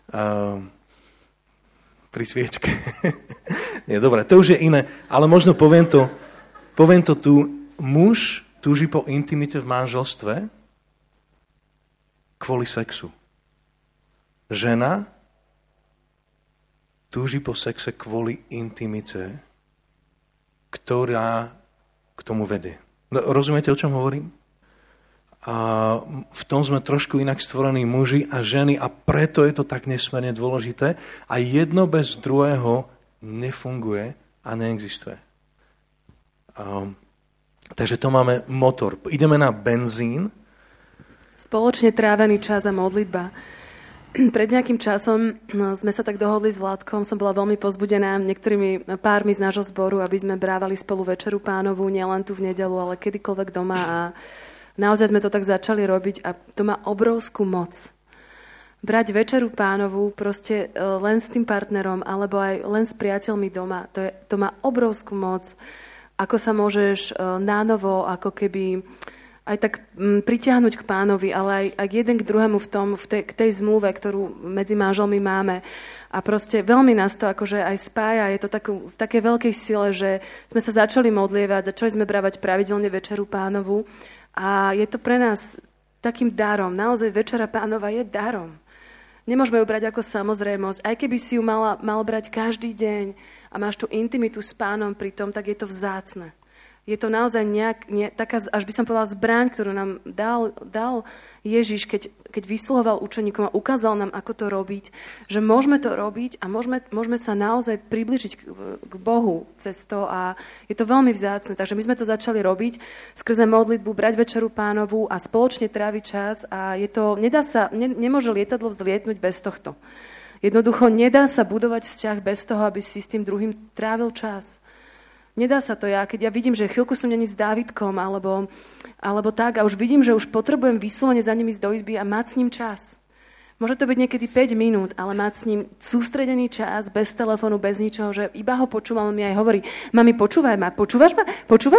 pri sviečke. Nie, dobre, to už je iné, ale možno poviem to tu, muž túži po intimite v manželstve kvôli sexu. Žena túži po sexe kvôli intimite, ktorá k tomu vedie. Rozumiete, o čom hovorím? A v tom sme trošku inak stvorení muži a ženy a preto je to tak nesmierne dôležité a jedno bez druhého nefunguje a neexistuje. Takže to máme motor. Ideme na benzín. Spoločne trávený čas a modlitba. Pred nejakým časom sme sa tak dohodli s Vládkom, som bola veľmi pozbudená niektorými pármi z nášho zboru, aby sme brávali spolu Večeru Pánovu, nielen tu v nedeľu, ale kedykoľvek doma a naozaj sme to tak začali robiť a to má obrovskú moc. Brať Večeru Pánovu proste len s tým partnerom alebo aj len s priateľmi doma, to má obrovskú moc. Ako sa môžeš nánovo, ako keby aj tak pritiahnuť k Pánovi, ale aj jeden k druhému k tej zmluve, ktorú medzi manželmi máme. A proste veľmi nás to akože aj spája. Je to v takej veľkej sile, že sme sa začali modlievať, začali sme brávať pravidelne Večeru Pánovu. A je to pre nás takým darom. Naozaj Večera Pánova je darom. Nemôžeme ju brať ako samozrejmosť. Aj keby si ju mal brať každý deň a máš tú intimitu s Pánom pri tom, tak je to vzácne. Je to naozaj taká, až by som povedala, zbraň, ktorú nám dal Ježiš, keď vyslovoval učeníkom a ukázal nám, ako to robiť, že môžeme to robiť a môžeme sa naozaj približiť k Bohu cez to a je to veľmi vzácne. Takže my sme to začali robiť skrze modlitbu, brať Večeru Pánovu a spoločne tráviť čas a nemôže lietadlo vzlietnúť bez tohto. Jednoducho nedá sa budovať vzťah bez toho, aby si s tým druhým trávil čas. Nedá sa to keď ja vidím, že chvíľku som není s Dávidkom, alebo tak, a už vidím, že už potrebujem vyslovene za nimi ísť do izby a mať s ním čas. Môže to byť niekedy 5 minút, ale mať s ním sústredený čas, bez telefónu, bez ničoho, že iba ho počúvam, on mi aj hovorí, mami, počúvaj ma, počúvaš ma?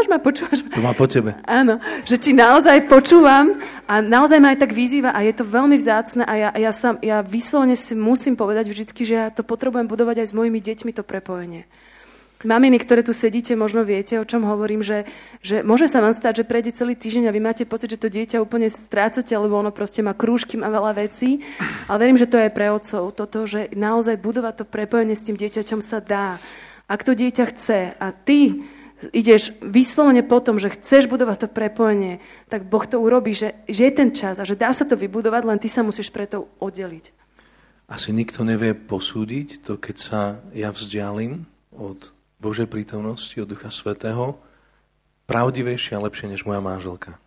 To má po tebe. Áno, že či naozaj počúvam a naozaj ma aj tak vyzýva a je to veľmi vzácne a ja vyslovene si musím povedať vždycky, že ja to potrebujem budovať aj s mojimi deťmi, to prepojenie. Maminy, ktoré tu sedíte, možno viete, o čom hovorím, že môže sa vám stať, že prejde celý týždeň a vy máte pocit, že to dieťa úplne strácate, lebo ono proste má krúžky, má veľa vecí. Ale verím, že to je pre otcov toto, že naozaj budovať to prepojenie s tým dieťaťom sa dá. Ak to dieťa chce a ty ideš vyslovene po tom, že chceš budovať to prepojenie, tak Boh to urobí, že je ten čas a že dá sa to vybudovať, len ty sa musíš preto oddeliť. Asi nikto nevie posúdiť to, keď sa ja vzdialím od Božej prítomnosti, od Ducha Svätého, pravdivejšie a lepšie než moja manželka.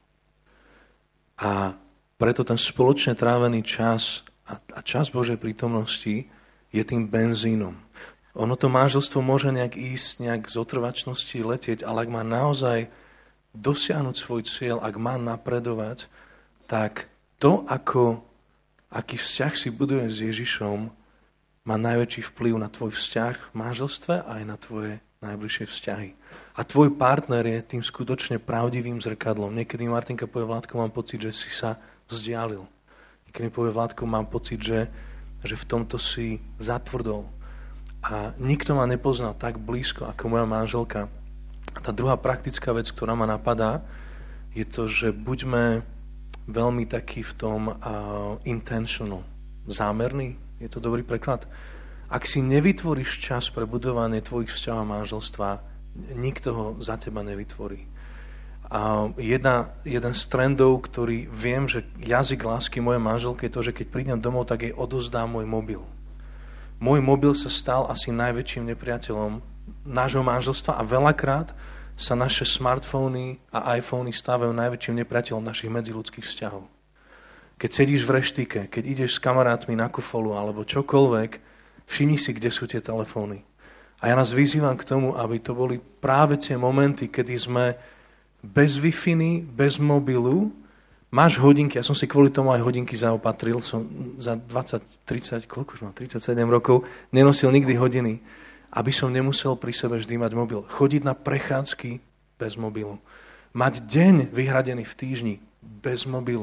A preto ten spoločne trávený čas a čas Božej prítomnosti je tým benzínom. Ono to manželstvo môže nejak ísť, nejak z otrvačnosti letieť, ale ak má naozaj dosiahnuť svoj cieľ, ak má napredovať, tak to, aký vzťah si buduje s Ježišom, má najväčší vplyv na tvoj vzťah v manželstve a aj na tvoje najbližšie vzťahy. A tvoj partner je tým skutočne pravdivým zrkadlom. Niekedy Martinka povie, Vládko, mám pocit, že si sa vzdialil. Niekedy povie, Vládko, mám pocit, že v tomto si zatvrdol. A nikto ma nepoznal tak blízko ako moja manželka. A tá druhá praktická vec, ktorá ma napadá, je to, že buďme veľmi taký v tom intentional, zámerný. Je to dobrý preklad. Ak si nevytvoríš čas pre budovanie tvojich vzťahov a manželstva, nikto ho za teba nevytvorí. A jeden z trendov, ktorý viem, že jazyk lásky mojej manželky je to, že keď prídem domov, tak jej odozdám môj mobil. Môj mobil sa stal asi najväčším nepriateľom nášho manželstva a veľakrát sa naše smartfóny a iPhony stávajú najväčším nepriateľom našich medziľudských vzťahov. Keď sedíš v reštike, keď ideš s kamarátmi na kufolu alebo čokoľvek, všimni si, kde sú tie telefóny. A ja nás vyzývam k tomu, aby to boli práve tie momenty, kedy sme bez Wi-Fi, bez mobilu. Máš hodinky, ja som si kvôli tomu aj hodinky zaopatril, som za 37 rokov nenosil nikdy hodiny, aby som nemusel pri sebe vždy mať mobil. Chodiť na prechádzky bez mobilu. Mať deň vyhradený v týždni bez mobilu.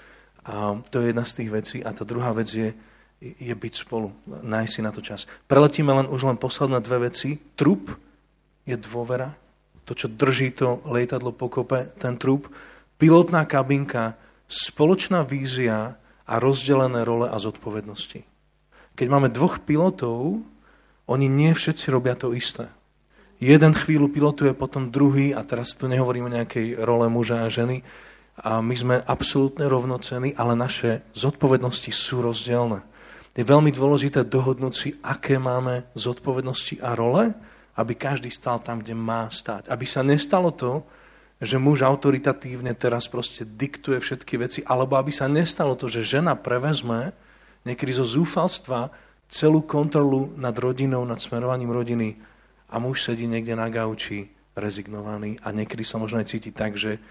A to je jedna z tých vecí. A tá druhá vec je byť spolu, nájsť si na to čas. Preletíme už len posledné dve veci. Trup je dôvera, to, čo drží to lietadlo pokope, ten trup. Pilotná kabinka, spoločná vízia a rozdelené role a zodpovednosti. Keď máme dvoch pilotov, oni nie všetci robia to isté. Jeden chvíľu pilotuje, potom druhý, a teraz tu nehovorím o nejakej role muža a ženy, a my sme absolútne rovnocení, ale naše zodpovednosti sú rozdielne. Je veľmi dôležité dohodnúť si, aké máme zodpovednosti a role, aby každý stál tam, kde má stáť. Aby sa nestalo to, že muž autoritatívne teraz proste diktuje všetky veci, alebo aby sa nestalo to, že žena prevezme niekedy zo zúfalstva celú kontrolu nad rodinou, nad smerovaním rodiny a muž sedí niekde na gauči rezignovaný a niekedy sa možno aj cíti tak, že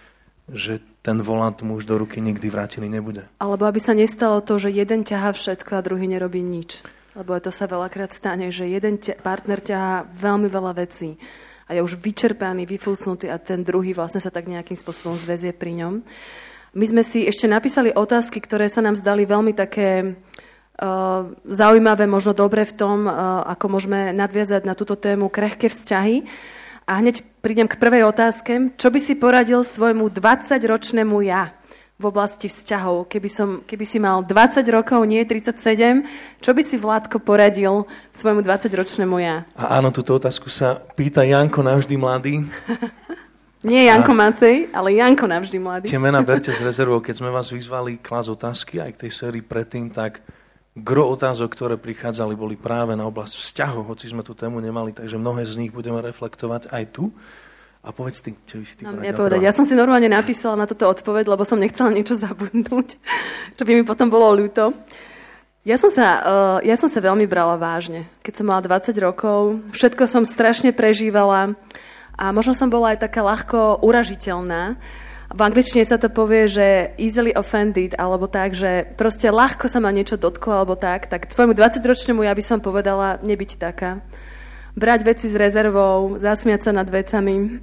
ten volant mu už do ruky nikdy vrátený nebude. Alebo aby sa nestalo to, že jeden ťahá všetko a druhý nerobí nič. Lebo to sa veľakrát stane, že jeden partner ťahá veľmi veľa vecí a je už vyčerpaný, vyfúsnutý a ten druhý vlastne sa tak nejakým spôsobom zväzie pri ňom. My sme si ešte napísali otázky, ktoré sa nám zdali veľmi také zaujímavé, možno dobre v tom, ako môžeme nadviazať na túto tému krehké vzťahy. A hneď prídem k prvej otázke. Čo by si poradil svojmu 20-ročnému ja v oblasti vzťahov? Keby si mal 20 rokov, nie 37, čo by si, Vládko, poradil svojmu 20-ročnému ja? A áno, túto otázku sa pýta Janko navždy mladý. Nie Janko Macej, ale Janko navždy mladý. Tie mená berte z rezervou. Keď sme vás vyzvali klásť otázky aj k tej sérii predtým, tak gro otázok, ktoré prichádzali, boli práve na oblasť vzťahov, hoci sme tú tému nemali, takže mnohé z nich budeme reflektovať aj tu. A povedz ty, čo by si ty povedal? Ja som si normálne napísala na toto odpoveď, lebo som nechcela niečo zabudnúť, čo by mi potom bolo ľúto. Ja som sa veľmi brala vážne. Keď som mala 20 rokov, všetko som strašne prežívala a možno som bola aj taká ľahko uražiteľná. V angličtine sa to povie, že easily offended, alebo tak, že proste ľahko sa ma niečo dotklo, alebo tak tvojmu 20-ročnému ja by som povedala nebyť taká. Brať veci s rezervou, zasmiať sa nad vecami.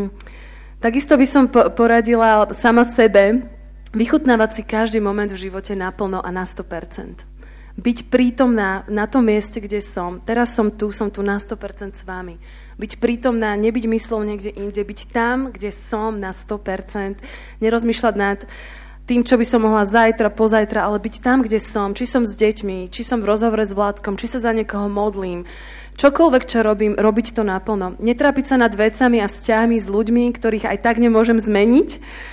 Takisto by som poradila sama sebe vychutnávať si každý moment v živote naplno a na 100%. Byť prítomná na tom mieste, kde som. Teraz som tu na 100% s vami. Byť prítomná, nebyť myslou niekde inde, byť tam, kde som na 100%. Nerozmýšľať nad tým, čo by som mohla zajtra, pozajtra, ale byť tam, kde som. Či som s deťmi, či som v rozhovore s Vládkom, či sa za niekoho modlím. Čokoľvek, čo robím, robiť to naplno. Netrápiť sa nad vecami a vzťahmi s ľuďmi, ktorých aj tak nemôžem zmeniť.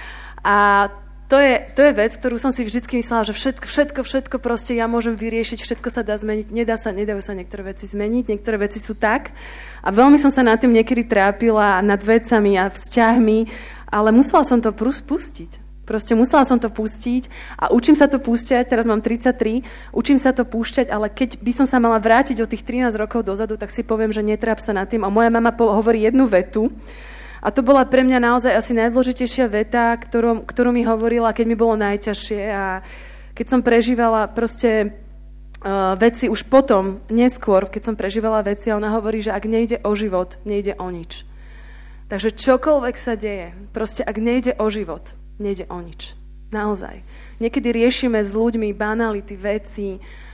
A to je vec, ktorú som si vždycky myslela, že všetko proste ja môžem vyriešiť, všetko sa dá zmeniť, nedajú sa niektoré veci zmeniť, niektoré veci sú tak. A veľmi som sa nad tým niekedy trápila, nad vecami a vzťahmi, ale musela som to pustiť. Proste musela som to pustiť a učím sa to púšťať, teraz mám 33, učím sa to púšťať, ale keď by som sa mala vrátiť o tých 13 rokov dozadu, tak si poviem, že netráp sa nad tým. A moja mama hovorí jednu vetu, a to bola pre mňa naozaj asi najdôležitejšia veta, ktorú mi hovorila, keď mi bolo najťažšie a keď som prežívala proste veci už potom, neskôr, keď som prežívala veci a ona hovorí, že ak nejde o život, nejde o nič. Takže čokoľvek sa deje, proste ak nejde o život, nejde o nič. Naozaj. Niekedy riešime s ľuďmi banality, veci,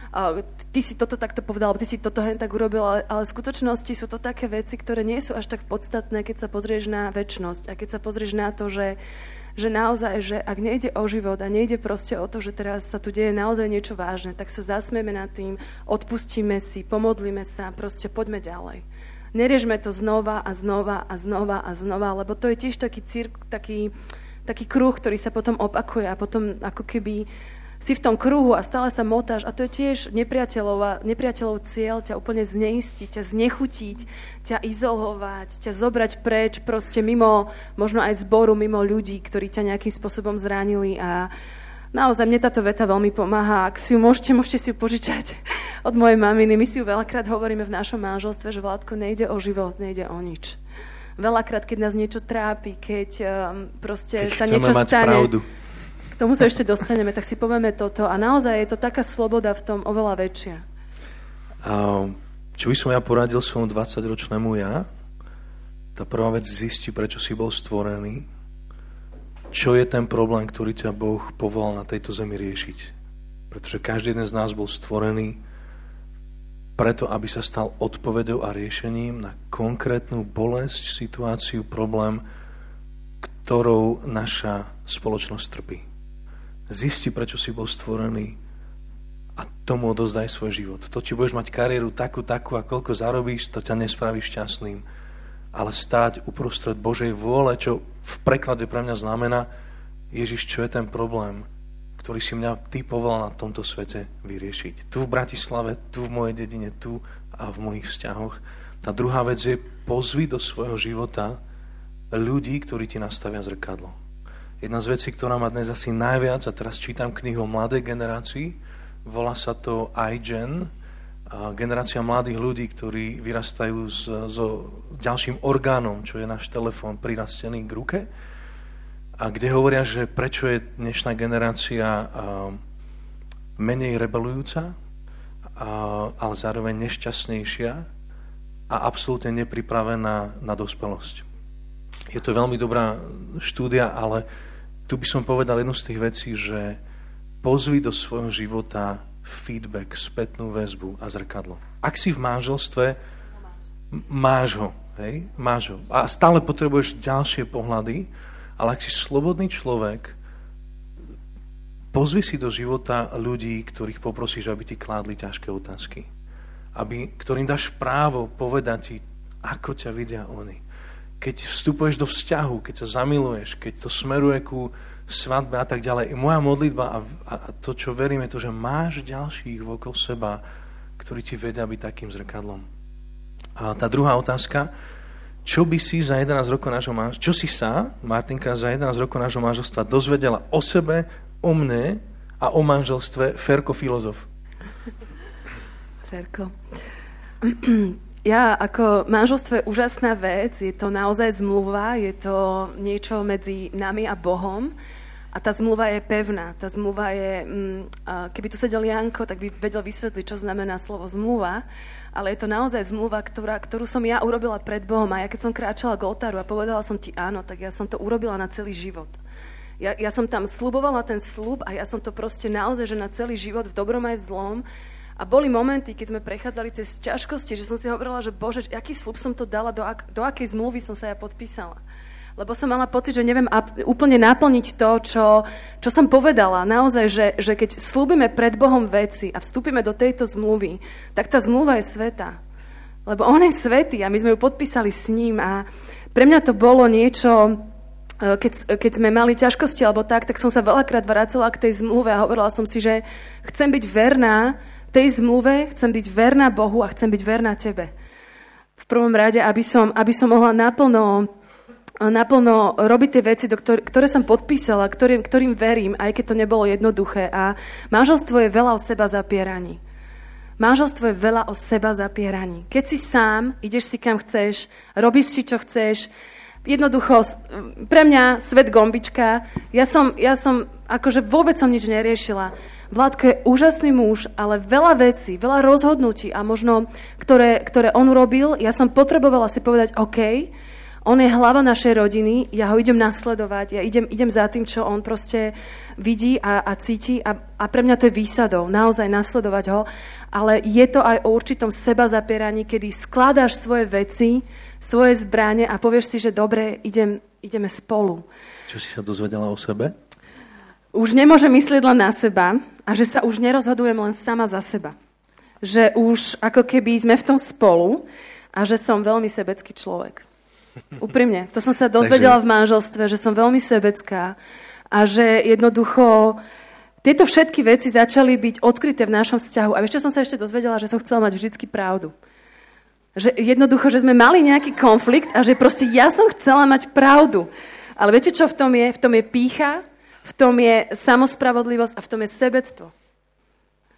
ty si toto takto povedal, ty si toto hen tak urobil, ale v skutočnosti sú to také veci, ktoré nie sú až tak podstatné, keď sa pozrieš na večnosť a keď sa pozrieš na to, že naozaj, že ak nejde o život a nejde proste o to, že teraz sa tu deje naozaj niečo vážne, tak sa zasmieme nad tým, odpustíme si, pomodlíme sa, proste poďme ďalej. Neriežme to znova a znova a znova a znova, lebo to je tiež taký kruh, ktorý sa potom opakuje a potom ako keby si v tom kruhu a stále sa motáš a to je tiež nepriateľov cieľ ťa úplne zneistiť, ťa znechutiť, ťa izolovať, ťa zobrať preč proste mimo, možno aj zboru, mimo ľudí, ktorí ťa nejakým spôsobom zranili a naozaj mne táto veta veľmi pomáha. Ak si ju môžete si ju požičať od mojej maminy. My si ju veľakrát hovoríme v našom manželstve, že Vládko, nejde o život, nejde o nič. Veľakrát, keď nás niečo trápi, keď proste sa niečo stane, pravdu. K tomu sa ešte dostaneme, tak si povieme toto a naozaj je to taká sloboda v tom oveľa väčšia. Čo by som ja poradil svojmu 20-ročnému ja? Tá prvá vec, zisti, prečo si bol stvorený. Čo je ten problém, ktorý ťa Boh povolal na tejto zemi riešiť? Pretože každý jeden z nás bol stvorený preto, aby sa stal odpoveďou a riešením na konkrétnu bolesť, situáciu, problém, ktorou naša spoločnosť trpí. Zisti, prečo si bol stvorený a tomu odozdaj svoj život. To, či budeš mať kariéru takú a koľko zarobíš, to ťa nespraví šťastným. Ale stáť uprostred Božej vôle, čo v preklade pre mňa znamená, Ježiš, čo je ten problém, ktorý si mňa ty povolal na tomto svete vyriešiť. Tu v Bratislave, tu v mojej dedine, tu a v mojich vzťahoch. Tá druhá vec je pozvi do svojho života ľudí, ktorí ti nastavia zrkadlo. Jedna z vecí, ktorá ma dnes asi najviac, a teraz čítam knihu o mladej generácii, volá sa to iGen, generácia mladých ľudí, ktorí vyrastajú so ďalším orgánom, čo je náš telefón prirastený k ruke, a kde hovoria, že prečo je dnešná generácia menej rebelujúca, ale zároveň nešťastnejšia a absolútne nepripravená na dospelosť. Je to veľmi dobrá štúdia, ale tu by som povedal jednu z tých vecí, že pozvi do svojho života feedback, spätnú väzbu a zrkadlo. Ak si v manželstve, máš ho. Hej? Máš ho. A stále potrebuješ ďalšie pohľady, ale ak si slobodný človek, pozvi si do života ľudí, ktorých poprosíš, aby ti kládli ťažké otázky. Ktorým dáš právo povedať ti, ako ťa vidia oni. Keď vstupuješ do vzťahu, keď sa zamiluješ, keď to smeruje ku svadbe a tak ďalej. Moja modlitba a to, čo verím, je to, že máš ďalších okolo seba, ktorí ti vedia byť takým zrkadlom. A tá druhá otázka, čo by si za 11 rokov nášho manželstva, čo si sa, Martinka, za 11 rokov nášho manželstva dozvedela o sebe, o mne a o manželstve Ferko filozof? Ferko. Ja, ako manželstvo je úžasná vec, je to naozaj zmluva, je to niečo medzi nami a Bohom a tá zmluva je pevná. Tá zmluva je, keby tu sedel Janko, tak by vedel vysvetliť, čo znamená slovo zmluva, ale je to naozaj zmluva, ktorú som ja urobila pred Bohom a ja keď som kráčala k oltáru a povedala som ti áno, tak ja som to urobila na celý život. Ja som tam sľubovala ten sľub a ja som to proste naozaj, že na celý život v dobrom aj v zlom. A boli momenty, keď sme prechádzali cez ťažkosti, že som si hovorila, že Bože, aký sľub som to dala, do akej zmluvy som sa ja podpísala. Lebo som mala pocit, že neviem úplne naplniť to, čo som povedala. Naozaj, že keď slúbime pred Bohom veci a vstúpime do tejto zmluvy, tak tá zmluva je svätá. Lebo on je svätý a my sme ju podpísali s ním. A pre mňa to bolo niečo, keď sme mali ťažkosti alebo tak som sa veľakrát vracala k tej zmluve a hovorila som si, že chcem byť verná tej zmluve, chcem byť verná Bohu a chcem byť verná tebe. V prvom rade, aby som mohla naplno robiť tie veci, ktoré som podpísala, ktorým verím, aj keď to nebolo jednoduché. A manželstvo je veľa o seba zapieraní. Manželstvo je veľa o seba zapieraní. Keď si sám, ideš si kam chceš, robíš si čo chceš, jednoducho, pre mňa svet gombička, ja som akože vôbec som nič neriešila. Vládko je úžasný muž, ale veľa vecí, veľa rozhodnutí a možno, ktoré on urobil, ja som potrebovala si povedať, OK, on je hlava našej rodiny, ja ho idem nasledovať, ja idem za tým, čo on proste vidí a cíti a pre mňa to je výsadou, naozaj nasledovať ho, ale je to aj o určitom seba zapieraní, kedy skladáš svoje veci, svoje zbrane a povieš si, že dobre, ideme spolu. Čo si sa dozvedela o sebe? Už nemôžem myslieť len na seba a že sa už nerozhodujem len sama za seba. Že už ako keby sme v tom spolu a že som veľmi sebecký človek. Úprimne. To som sa dozvedela v manželstve, že som veľmi sebecká a že jednoducho tieto všetky veci začali byť odkryté v našom vzťahu. A ešte som sa dozvedela, že som chcela mať vždycky pravdu. Že jednoducho, že sme mali nejaký konflikt a že proste ja som chcela mať pravdu. Ale viete, čo v tom je? V tom je pýcha, v tom je samospravodlivosť a v tom je sebectvo.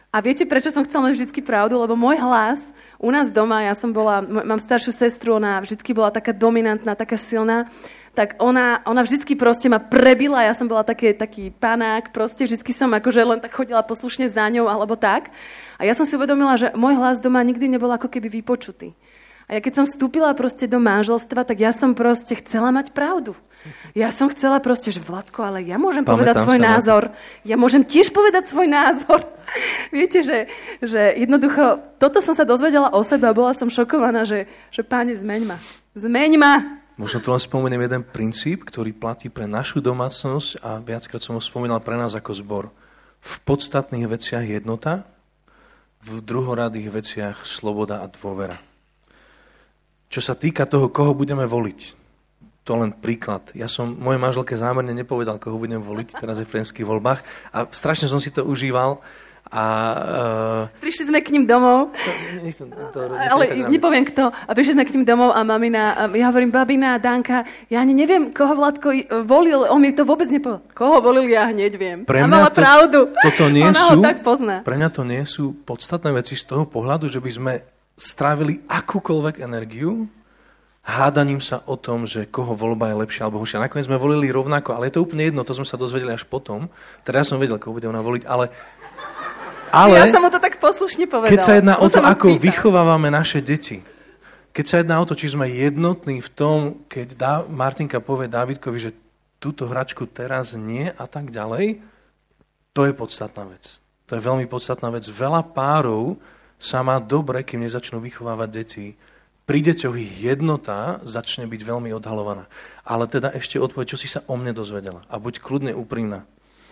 A viete, prečo som chcela mať vždycky pravdu? Lebo môj hlas u nás doma, mám staršiu sestru, ona vždycky bola taká dominantná, taká silná, tak ona vždycky proste ma prebila, ja som bola taký panák, proste vždycky som akože len tak chodila poslušne za ňou, alebo tak. A ja som si uvedomila, že môj hlas doma nikdy nebol ako keby vypočutý. A ja keď som vstúpila proste do manželstva, tak ja som proste chcela mať pravdu. Ja som chcela proste, že Vladko, ale ja môžem povedať svoj názor. Ja môžem tiež povedať svoj názor. Viete, že jednoducho, toto som sa dozvedela o sebe a bola som šokovaná, že Páne, zmeň ma. Zmeň ma. Možno tu len spomeniem jeden princíp, ktorý platí pre našu domácnosť a viackrát som ho spomínal pre nás ako zbor. V podstatných veciach jednota, v druhoradých veciach sloboda a dôvera. Čo sa týka toho, koho budeme voliť, to len príklad. Ja som mojej manželke zámerne nepovedal, koho budem voliť teraz v prezidentských voľbách a strašne som si to užíval. Prišli sme k ním domov, ale nepoviem kto, a prišli sme k ním domov a mamina, ja hovorím, babina, Danka, ja ani neviem, koho Vladko volil, on mi to vôbec nepovedal. Koho volil, ja hneď viem. A mala pravdu. Ona ho tak pozná. Pre mňa to nie sú podstatné veci z toho pohľadu, že by sme strávili akúkoľvek energiu hádaním sa o tom, že koho voľba je lepšia alebo horšia. Nakoniec sme volili rovnako, ale je to úplne jedno, to sme sa dozvedeli až potom. Teda ja som vedel, koho bude ona voliť, ale ja som mu to tak poslušne povedala. Keď sa jedná o to, ako vychovávame naše deti, keď sa jedná o to, či sme jednotní v tom, keď Martinka povie Dávidkovi, že túto hračku teraz nie a tak ďalej, to je podstatná vec. To je veľmi podstatná vec. Veľa párov sa má dobre, kým nezačnú vychovávať deti. Pri deťoch ich jednota začne byť veľmi odhalovaná. Ale teda ešte odpoveď, čo si sa o mne dozvedela. A buď kľudne úprimná.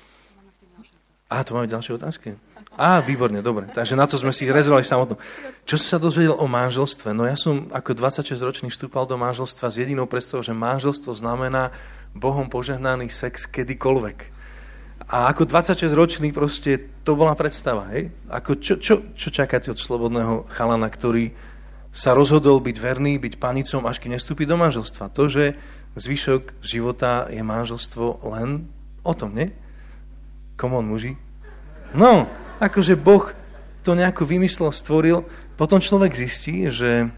Tu máme ďalšie otázky? Výborne, dobre. Takže na to sme si rezervovali samotnú. Čo som sa dozvedel o manželstve? No ja som ako 26-ročný vstúpal do manželstva s jedinou predstavou, že manželstvo znamená Bohom požehnaný sex kedykoľvek. A ako 26-ročný proste to bola predstava. Hej? Ako čo čakáte od slobodného chalana, ktorý sa rozhodol byť verný, byť panicom, až kým nestúpi do manželstva? To, že zvyšok života je manželstvo len o tom, nie? Come on, muži. No, akože Boh to nejako vymyslel, stvoril. Potom človek zistí, že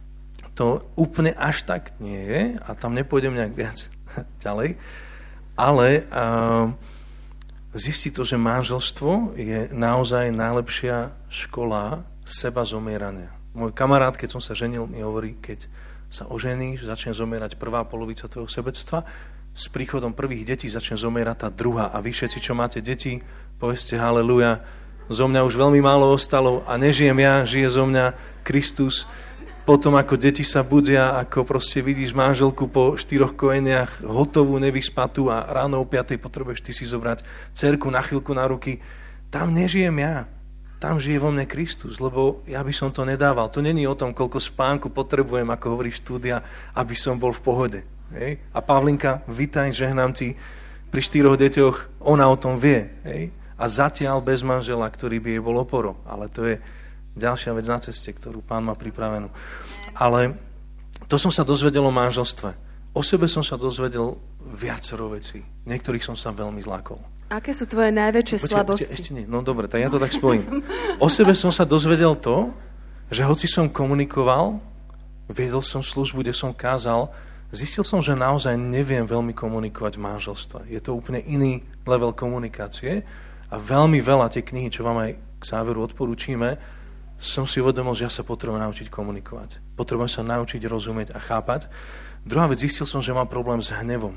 to úplne až tak nie je a tam nepôjdem nejak viac ďalej, ale zistí to, že manželstvo je naozaj najlepšia škola seba zomierania. Môj kamarát, keď som sa ženil, mi hovorí, keď sa oženíš, začne zomierať prvá polovica tvojho sebectva, s príchodom prvých detí začne zomierať tá druhá. A vy všetci, čo máte deti, povedzte haleluja, zo mňa už veľmi málo ostalo a nežijem ja, žije zo mňa Kristus. Potom ako deti sa budia, ako proste vidíš manželku po 4 kojeniach hotovú, nevyspatú a ráno o 5 potrebuješ ty si zobrať dcerku na chvíľku na ruky. Tam nežijem ja. Tam žije vo mne Kristus, lebo ja by som to nedával. To není o tom, koľko spánku potrebujem, ako hovorí štúdia, aby som bol v pohode. Hej? A Pavlinka, vitaj, žehnám ti pri 4 deťoch, ona o tom vie. Hej? A zatiaľ bez manžela, ktorý by jej bol oporou. Ale to je ďalšia vec na ceste, ktorú Pán má pripravenú. Ale to som sa dozvedel o manželstve. O sebe som sa dozvedel viacero vecí. Niektorých som sa veľmi zlákol. Aké sú tvoje najväčšie slabosti? Ešte nie. No dobre, tak ja to tak spojím. O sebe som sa dozvedel to, že hoci som komunikoval, viedol som službu, kde som kázal, zistil som, že naozaj neviem veľmi komunikovať v manželstve. Je to úplne iný level komunikácie a veľmi veľa tie knihy, čo vám aj k záveru odporúčime, som si uvedomil, že ja sa potrebujem naučiť komunikovať. Potrebujem sa naučiť rozumieť a chápať. Druhá vec, zistil som, že mám problém s hnevom.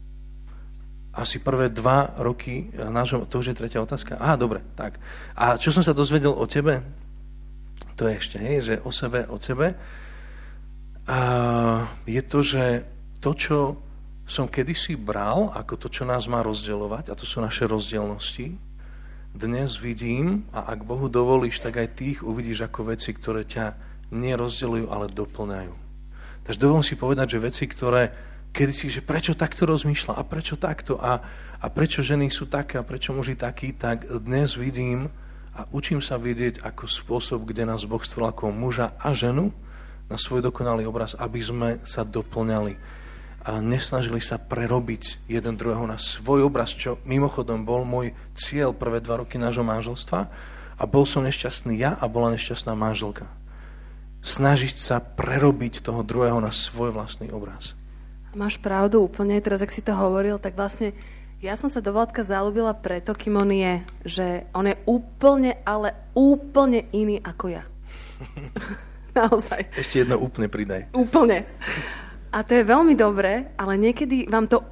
Asi prvé 2 roky nášho... To už je tretia otázka? Dobre, tak. A čo som sa dozvedel o tebe? To je ešte, že o tebe. Je to, že to, čo som kedysi bral, ako to, čo nás má rozdeľovať, a to sú naše rozdielnosti, dnes vidím, a ak Bohu dovolíš, tak aj tých uvidíš ako veci, ktoré ťa nerozdeľujú, ale doplňajú. Takže dovolím si povedať, že veci, ktoré kedysi, že prečo takto rozmýšľa a prečo takto a prečo ženy sú také a prečo muži takí, tak dnes vidím a učím sa vidieť ako spôsob, kde nás Boh stvoril ako muža a ženu na svoj dokonalý obraz, aby sme sa doplňali a nesnažili sa prerobiť jeden druhého na svoj obraz, čo mimochodom bol môj cieľ prvé 2 roky nášho manželstva. A bol som nešťastný ja a bola nešťastná manželka. Snažiť sa prerobiť toho druhého na svoj vlastný obraz. Máš pravdu úplne, teraz ak si to hovoril, tak vlastne ja som sa do Vladka zaľúbila preto, kým on je, že on je úplne, ale úplne iný ako ja. Naozaj. Ešte jedno úplne pridaj. Úplne. A to je veľmi dobré, ale niekedy vám to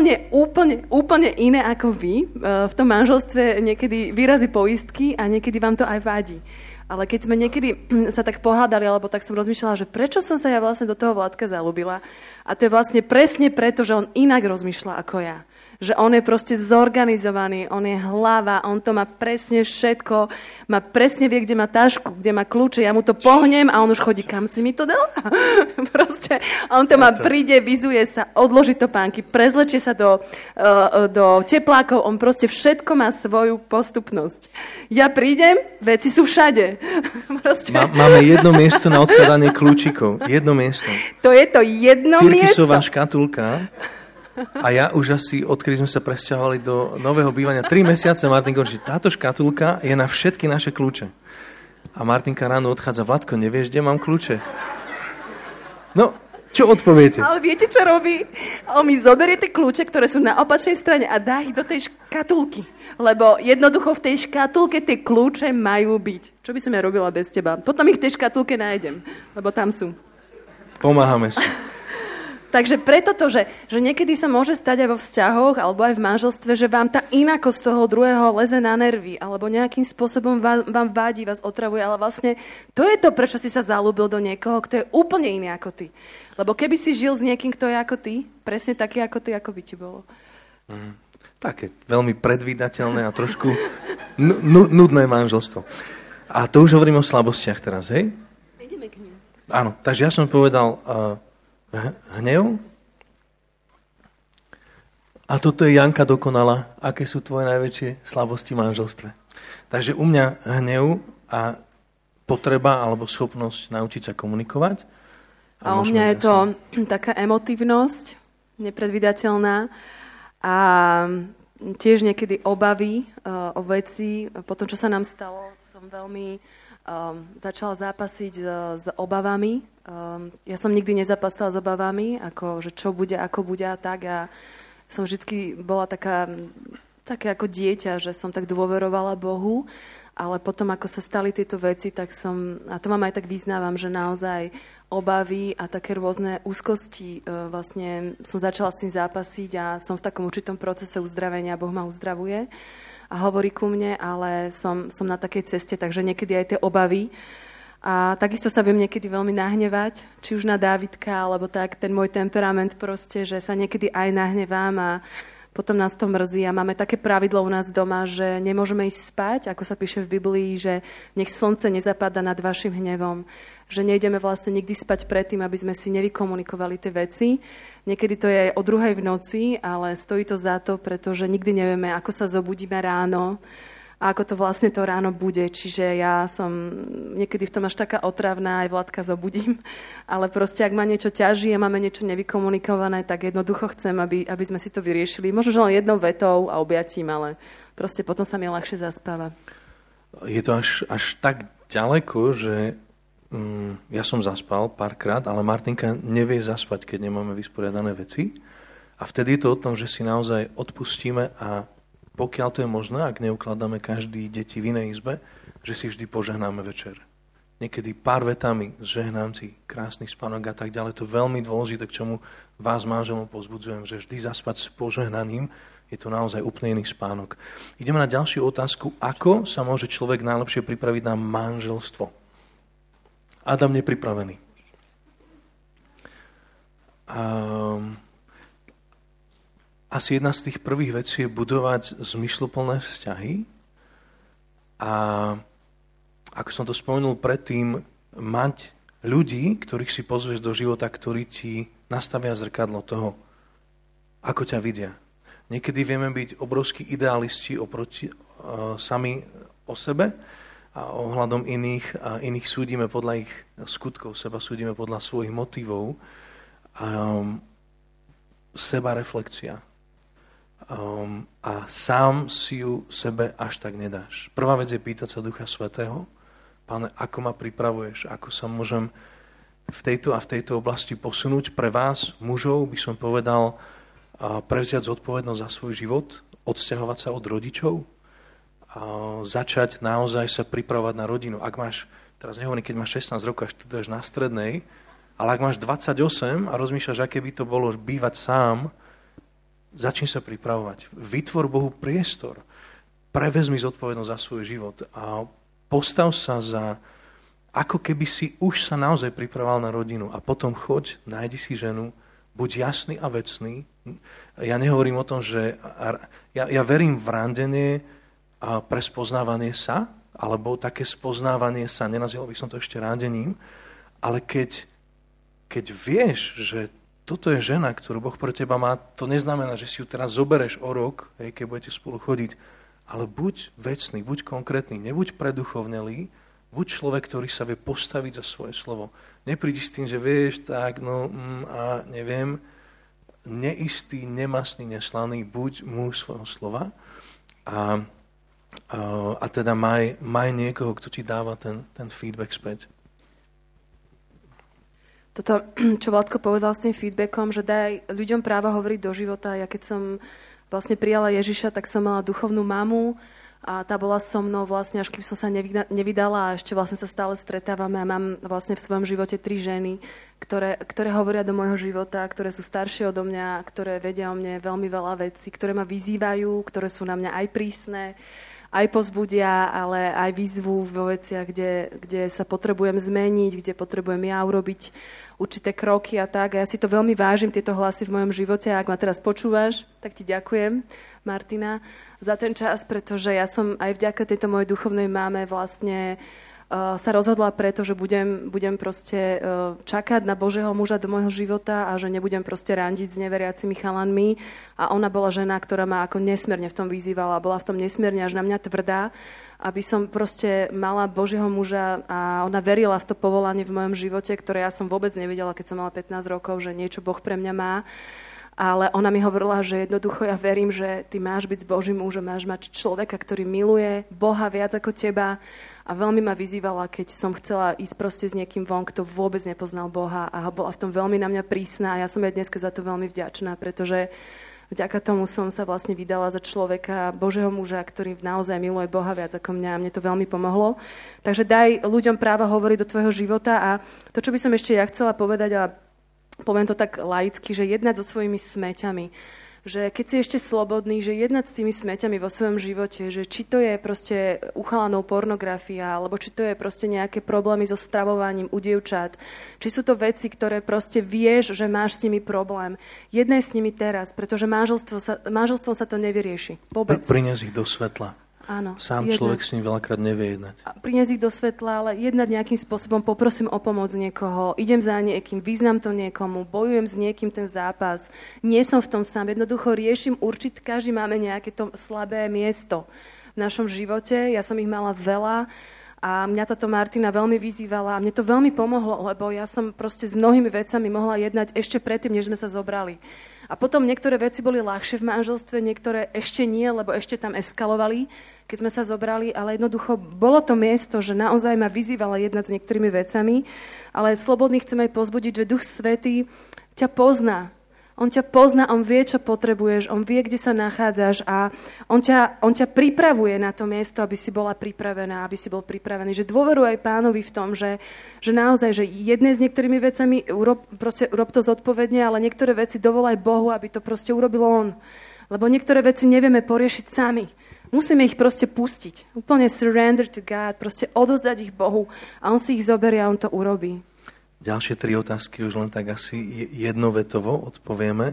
úplne iné ako vy. V tom manželstve niekedy vyrazí poistky a niekedy vám to aj vadí. Ale keď sme niekedy sa tak pohádali, alebo tak som rozmýšľala, že prečo som sa ja vlastne do toho Vladka zaľúbila. A to je vlastne presne preto, že on inak rozmýšľa ako ja. Že on je proste zorganizovaný, on je hlava, on to má presne všetko, má presne vie, kde má tašku, kde má kľúče, ja mu to pohnem a on už chodí, kam si mi to dala? Proste, on to má, príde, vyzuje sa, odloží topánky, prezlečie sa do teplákov, on proste všetko má svoju postupnosť. Ja prídem, veci sú všade. Proste. Máme jedno miesto na odkladanie kľúčikov. Jedno miesto. To je to jedno miesto. Tyrkisová škatulka. A ja už asi, odkedy sme sa presťahovali do nového bývania, 3 mesiace, Martinko, že táto škatulka je na všetky naše kľúče. A Martinka ráno odchádza, Vladko, nevieš, kde mám kľúče? No, čo odpoviete? Ale viete, čo robí? On mi zoberie tie kľúče, ktoré sú na opačnej strane a dá ich do tej škatulky. Lebo jednoducho v tej škatulke tie kľúče majú byť. Čo by som ja robila bez teba? Potom ich v tej škatulke nájdem, lebo tam sú. Pomáhame si. Takže preto to, že niekedy sa môže stať aj vo vzťahoch alebo aj v manželstve, že vám tá inakosť toho druhého leze na nervy alebo nejakým spôsobom vám vadí, vás otravuje, ale vlastne to je to, prečo si sa zaľúbil do niekoho, kto je úplne iný ako ty. Lebo keby si žil s niekým, kto je ako ty, presne taký ako ty, ako by ti bolo. Také veľmi predvídateľné a trošku nudné manželstvo. A to už hovorím o slabostiach teraz, hej? Ideme k nim. Áno, takže ja som povedal hnev. A toto je Janka dokonala. Aké sú tvoje najväčšie slabosti v manželstve? Takže u mňa hnev a potreba alebo schopnosť naučiť sa komunikovať. A u mňa je to taká emotívnosť, nepredvídateľná a tiež niekedy obavy o veci. Po tom, čo sa nám stalo, som veľmi začala zápasiť s obavami. Ja som nikdy nezapasala s obavami, ako, že čo bude, ako bude a tak. A som vždy bola také ako dieťa, že som tak dôverovala Bohu, ale potom, ako sa stali tieto veci, tak a to vám aj tak vyznávam, že naozaj obavy a také rôzne úzkosti vlastne som začala s tým zápasiť a som v takom určitom procese uzdravenia, Boh ma uzdravuje a hovorí ku mne, ale som na takej ceste, takže niekedy aj tie obavy. A takisto sa viem niekedy veľmi nahnevať, či už na Dávidka, alebo tak ten môj temperament proste, že sa niekedy aj nahnevám a potom nás to mrzí a máme také pravidlo u nás doma, že nemôžeme ísť spať, ako sa píše v Biblii, že nech slnce nezapadá nad vašim hnevom, že nejdeme vlastne nikdy spať predtým, aby sme si nevykomunikovali tie veci. Niekedy to je aj o 2:00 v noci, ale stojí to za to, pretože nikdy nevieme, ako sa zobudíme ráno, a ako to vlastne to ráno bude. Čiže ja som niekedy v tom až taká otravná, aj Vladka zobudím. Ale proste, ak ma niečo ťaží a máme niečo nevykomunikované, tak jednoducho chcem, aby sme si to vyriešili. Možno, že len jednou vetou a objatím, ale proste potom sa mi ľahšie zaspáva. Je to až tak ďaleko, že ja som zaspal párkrát, ale Martinka nevie zaspať, keď nemáme vysporiadané veci. A vtedy je to o tom, že si naozaj odpustíme a pokiaľ to je možné, ak neukladáme každý deti v inej izbe, že si vždy požehnáme večer. Niekedy pár vetami žehnám si krásny spánok a tak ďalej. To je veľmi dôležité, k čomu vás manželom povzbudzujem, že vždy zaspať s požehnaním je to naozaj úplne iný spánok. Ideme na ďalšiu otázku. Ako sa môže človek najlepšie pripraviť na manželstvo? Adam nepripravený. Asi jedna z tých prvých vecí je budovať zmysluplné vzťahy a ako som to spomenul predtým, mať ľudí, ktorých si pozveš do života, ktorí ti nastavia zrkadlo toho, ako ťa vidia. Niekedy vieme byť obrovskí idealisti sami o sebe a ohľadom iných, a iných súdime podľa ich skutkov, seba súdime podľa svojich motivov. Sebareflexia. a sám si ju sebe až tak nedáš. Prvá vec je pýtať sa Ducha Svätého, Pane, ako ma pripravuješ, ako sa môžem v tejto oblasti posunúť. Pre vás, mužov, by som povedal, prevziať zodpovednosť za svoj život, odsťahovať sa od rodičov, začať naozaj sa pripravovať na rodinu. Ak máš, teraz nehovorím, keď máš 16 rokov a študuješ na strednej, ale ak máš 28 a rozmýšľaš, aké by to bolo bývať sám, začni sa pripravovať. Vytvor Bohu priestor. Prevezmi zodpovednosť za svoj život a postav sa za, ako keby si už sa naozaj pripravoval na rodinu a potom choď, nájdi si ženu, buď jasný a vecný. Ja nehovorím o tom, že ja verím v randenie pre spoznávanie sa, alebo také spoznávanie sa, nenazýval by som to ešte randením, ale keď vieš, že toto je žena, ktorú Boh pre teba má, to neznamená, že si ju teraz zobereš o rok, keď budete spolu chodiť, ale buď vecný, buď konkrétny, nebuď preduchovnelý, buď človek, ktorý sa vie postaviť za svoje slovo. Neprídi s tým, že vieš, tak, a neviem, neistý, nemastný, neslaný, buď muž svojho slova a teda maj niekoho, kto ti dáva ten feedback späť. Toto, čo Vladko povedal s tým feedbackom, že daj ľuďom právo hovoriť do života. Ja keď som vlastne prijala Ježiša, tak som mala duchovnú mamu a tá bola so mnou vlastne, až kým som sa nevydala a ešte vlastne sa stále stretávame a mám vlastne v svojom živote 3 ženy, ktoré hovoria do môjho života, ktoré sú staršie odo mňa, ktoré vedia o mne veľmi veľa vecí, ktoré ma vyzývajú, ktoré sú na mňa aj prísne, aj povzbudia, ale aj výzvu vo veciach, kde sa potrebujem zmeniť, kde potrebujem ja urobiť určité kroky a tak. A ja si to veľmi vážim, tieto hlasy v mojom živote. A ak ma teraz počúvaš, tak ti ďakujem, Martina, za ten čas, pretože ja som aj vďaka tejto mojej duchovnej máme vlastne sa rozhodla preto, že budem proste čakať na Božieho muža do môjho života a že nebudem proste randiť s neveriacimi chalanmi. A ona bola žena, ktorá ma ako nesmierne v tom vyzývala. Bola v tom nesmierne až na mňa tvrdá, aby som proste mala Božieho muža a ona verila v to povolanie v mojom živote, ktoré ja som vôbec nevedela, keď som mala 15 rokov, že niečo Boh pre mňa má. Ale ona mi hovorila, že jednoducho ja verím, že ty máš byť s Božím mužom, máš mať človeka, ktorý miluje Boha viac ako teba. A veľmi ma vyzývala, keď som chcela ísť proste s niekým von, kto vôbec nepoznal Boha a bola v tom veľmi na mňa prísna. A ja som jej dneska za to veľmi vďačná, pretože vďaka tomu som sa vlastne vydala za človeka, Božieho muža, ktorý naozaj miluje Boha viac ako mňa. A mne to veľmi pomohlo. Takže daj ľuďom právo hovoriť do tvojho života. A to, čo by som ešte ja chcela povedať, a poviem to tak laicky, že jednať so svojimi smeťami. Že keď si ešte slobodný, že jednať s tými smeťami vo svojom živote, že či to je proste uchalanou pornografia, alebo či to je proste nejaké problémy so stravovaním u dievčat, či sú to veci, ktoré proste vieš, že máš s nimi problém. Jednej s nimi teraz, pretože manželstvo sa to nevyrieši. Vôbec. Priniesť ich do svetla. Áno, sám človek s ním veľakrát nevie jednať. Priniesť ich do svetla, ale jednať nejakým spôsobom, poprosím o pomoc niekoho, idem za niekým, vyznám to niekomu, bojujem s niekým ten zápas, nie som v tom sám, jednoducho riešim každý máme nejaké to slabé miesto v našom živote, ja som ich mala veľa a mňa táto Martina veľmi vyzývala a mne to veľmi pomohlo, lebo ja som proste s mnohými vecami mohla jednať ešte predtým, než sme sa zobrali. A potom niektoré veci boli ľahšie v manželstve, niektoré ešte nie, lebo ešte tam eskalovali, keď sme sa zobrali, ale jednoducho bolo to miesto, že naozaj ma vyzývala jednať s niektorými vecami, ale slobodný chcem aj pozbudiť, že Duch Svätý ťa pozná. On ťa pozná, on vie, čo potrebuješ, on vie, kde sa nachádzaš a on ťa pripravuje na to miesto, aby si bola pripravená, aby si bol pripravený. Že dôveruj aj Pánovi v tom, že naozaj, že jedné s niektorými vecami rob to zodpovedne, ale niektoré veci dovolaj Bohu, aby to proste urobil on. Lebo niektoré veci nevieme poriešiť sami. Musíme ich proste pustiť. Úplne surrender to God, proste odozdať ich Bohu a on si ich zoberie a on to urobí. Ďalšie 3 otázky už len tak asi jednovetovo odpovieme.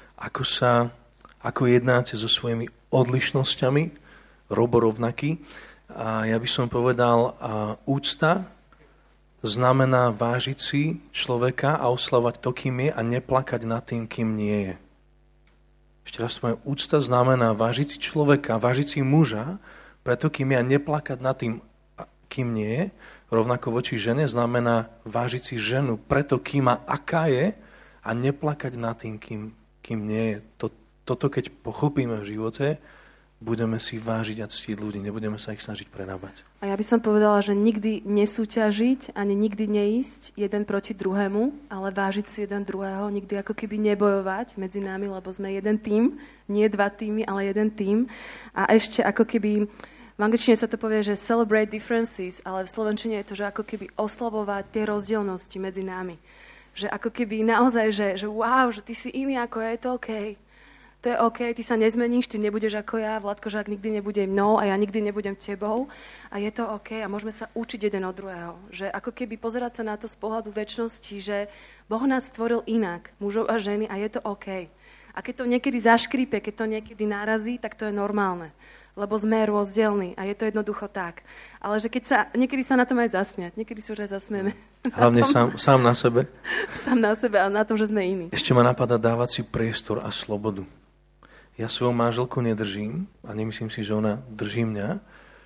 Ako jednáte so svojimi odlišnosťami, Robo rovnaký. A ja by som povedal, úcta znamená vážiť si človeka a oslavovať to, kým je a neplakať nad tým, kým nie je. Ešte raz poviem, úcta znamená vážiť si človeka, vážiť si muža, preto kým je a neplakať nad tým, kým nie je. Rovnako voči žene znamená vážiť si ženu preto, kým a aká je a neplakať nad tým, kým nie je. toto keď pochopíme v živote, budeme si vážiť a ctiť ľudí, nebudeme sa ich snažiť prerábať. A ja by som povedala, že nikdy nesúťažiť, ani nikdy neísť jeden proti druhému, ale vážiť si jeden druhého, nikdy ako keby nebojovať medzi nami, lebo sme jeden tím, nie dva týmy, ale jeden tím. A ešte ako keby, v angličtine sa to povie, že celebrate differences, ale v slovenčine je to, že ako keby oslavovať tie rozdielnosti medzi nami. Že ako keby naozaj, že wow, že ty si iný ako ja, je to okej. To je OK, ty sa nezmeníš, ty nebudeš ako ja, Vladko Žák nikdy nebude mnou a ja nikdy nebudem tebou a je to OK a môžeme sa učiť jeden od druhého. Že ako keby pozerať sa na to z pohľadu večnosti, že Boh nás stvoril inak, mužov a ženy a je to OK. A keď to niekedy zaškrípe, keď to niekedy narazí, tak to je normálne, lebo sme rozdielni a je to jednoducho tak. Ale že niekedy sa na tom aj zasmiať, niekedy si už aj zasmieme. Hlavne sám na sebe. Sám na sebe a na tom, že sme iní. Ešte ma napadá dávať si priestor a slobodu. Ja svoju manželku nedržím a nemyslím si, že ona drží mňa.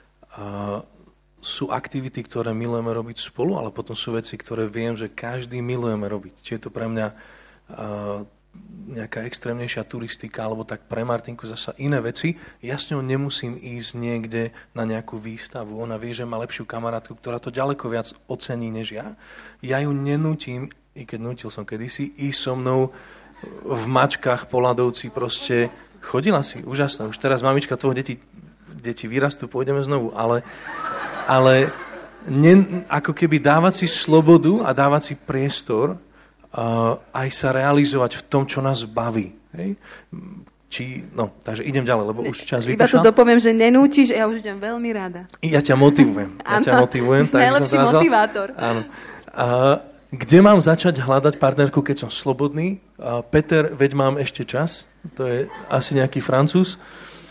Sú aktivity, ktoré milujeme robiť spolu, ale potom sú veci, ktoré viem, že každý milujeme robiť. Či je to pre mňa nejaká extrémnejšia turistika, alebo tak pre Martinku zasa iné veci. Ja s ňou nemusím ísť niekde na nejakú výstavu. Ona vie, že má lepšiu kamarátku, ktorá to ďaleko viac ocení než ja. Ja ju nenútim, i keď nútil som kedysi, ísť so mnou v mačkách po ľadovci proste. Chodila si, úžasná. Už teraz mamička tvojho deti vyrastú, pôjdeme znovu. Ale ako keby dávať si slobodu a dávať si priestor aj sa realizovať v tom, čo nás baví. Hej? Takže idem ďalej, lebo už čas vypršal. Iba to dopoviem, že nenútiš, ja už idem veľmi rada. Ja ťa motivujem. Ty si najlepší motivátor. Áno. Kde mám začať hľadať partnerku, keď som slobodný? Peter, veď mám ešte čas. To je asi nejaký Francúz.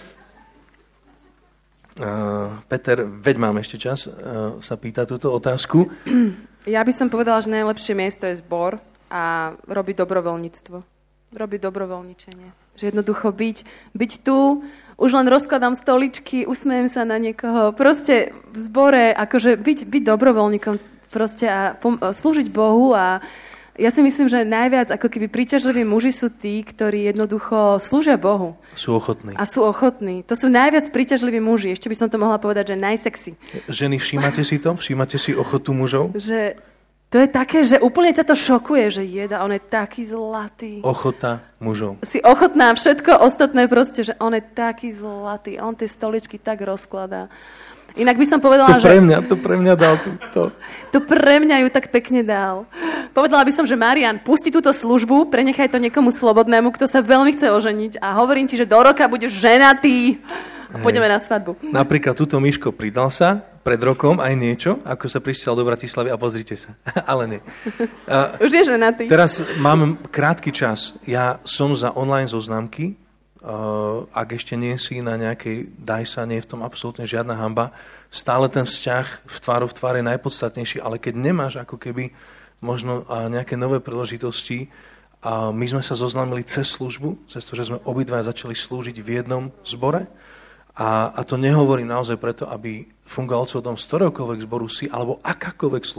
Peter, veď mám ešte čas, sa pýta túto otázku. Ja by som povedala, že najlepšie miesto je zbor a robiť dobrovoľníctvo. Robiť dobrovoľničenie. Že jednoducho byť tu, už len rozkladám stoličky, usmejem sa na niekoho. Proste v zbore, akože byť dobrovoľníkom proste a slúžiť Bohu a ja si myslím, že najviac ako keby príťažliví muži sú tí, ktorí jednoducho slúžia Bohu. Sú ochotní. A sú ochotní. To sú najviac príťažliví muži. Ešte by som to mohla povedať, že najsexy. Ženy, všímate si to? Všímate si ochotu mužov? Že to je také, že úplne ťa to šokuje, že on je taký zlatý. Ochota mužov. Si ochotná všetko ostatné proste, že on je taký zlatý. On tie stoličky tak rozkladá. Inak by som povedala, To pre mňa dal. To pre mňa ju tak pekne dal. Povedala by som, že Marian, pusti túto službu, prenechaj to niekomu slobodnému, kto sa veľmi chce oženiť a hovorím ti, že do roka budeš ženatý a pôjdeme na svadbu. Napríklad túto Miško pridal sa pred rokom aj niečo, ako sa prisťal do Bratislavy a pozrite sa. Ale nie. Už je ženatý. Teraz mám krátky čas. Ja som za online zoznamky. Ak ešte nie si na nejakej, daj sa, nie je v tom absolútne žiadna hanba. Stále ten vzťah v tvár je najpodstatnejší, ale keď nemáš ako keby možno nejaké nové príležitosti, my sme sa zoznámili cez službu, cez to, že sme obidva začali slúžiť v jednom zbore a to nehovorím naozaj preto, aby fungoval celom ktoréhokoľvek zboru si, alebo akákoľvek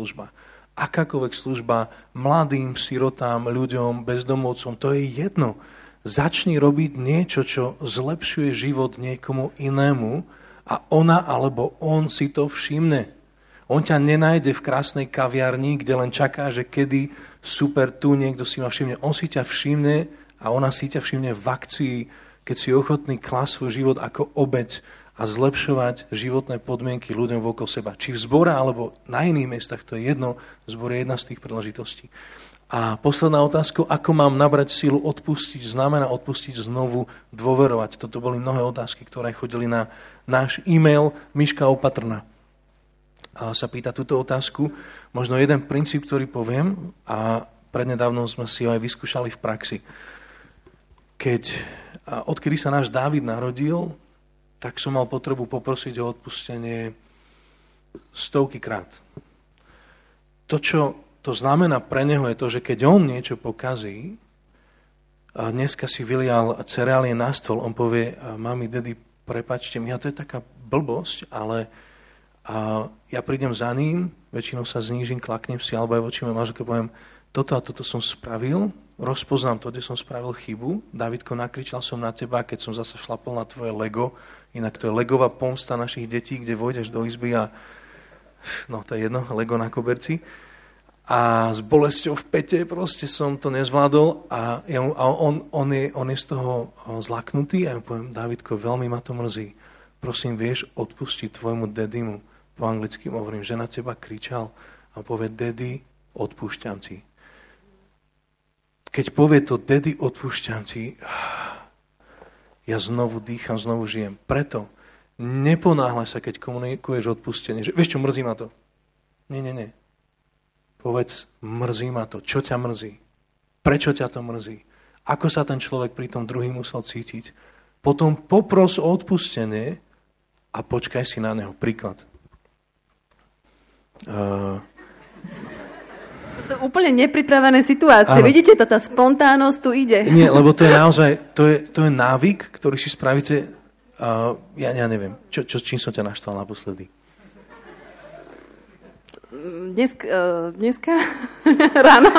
služba mladým, sirotám, ľuďom, bezdomovcom, to je jedno. Začni robiť niečo, čo zlepšuje život niekomu inému a ona alebo on si to všimne. On ťa nenájde v krásnej kaviarni, kde len čaká, že kedy super tu niekto si ma všimne. On si ťa všimne a ona si ťa všimne v akcii, keď si ochotný klásť svoj život ako obeť a zlepšovať životné podmienky ľuďom okolo seba. Či v zbore alebo na iných miestach, to je jedno, zbor je jedna z tých príležitostí. A posledná otázka, ako mám nabrať silu odpustiť, znamená odpustiť znovu, dôverovať. Toto boli mnohé otázky, ktoré chodili na náš e-mail Miška Opatrná. A sa pýta túto otázku. Možno jeden princíp, ktorý poviem, a prednedávnom sme si ho aj vyskúšali v praxi. Odkedy sa náš Dávid narodil, tak som mal potrebu poprosiť o odpustenie 100 krát. To znamená pre neho je to, že keď on niečo pokazí, a dneska si vylial cereálie na stôl, on povie, mami, daddy, prepáčte mi, to je taká blbosť, ale ja prídem za ním, väčšinou sa znížim, klaknem si, alebo aj voči mojej manželke poviem, toto a toto som spravil, rozpoznám to, kde som spravil chybu. Dávidko, nakričal som na teba, keď som zase šlapol na tvoje Lego. Inak to je Legová pomsta našich detí, kde vojdeš do izby a no to je jedno, Lego na koberci. A s bolesťou v pete proste som to nezvládol a on je z toho zlaknutý a ja mu poviem, Dávidko, veľmi ma to mrzí. Prosím, vieš odpustiť tvojmu dedimu. Po anglicky hovorím, že na teba kričal a povie, Daddy, odpúšťam ti. Keď povie to, Daddy, odpúšťam ti, ja znovu dýcham, znovu žijem. Preto neponáhľaj sa, keď komunikuješ odpustenie. Že, vieš čo, mrzí ma to. Nie. Povedz, mrzí ma to. Čo ťa mrzí? Prečo ťa to mrzí? Ako sa ten človek pri tom druhý musel cítiť? Potom popros o odpustenie a počkaj si na neho. Príklad. To sú úplne nepripravené situácie. Áno. Vidíte to, tá spontánnosť tu ide. Nie, lebo to je naozaj, to je návyk, ktorý si spravíte, ja neviem, čím som ťa naštval naposledy? Dneska? Ráno?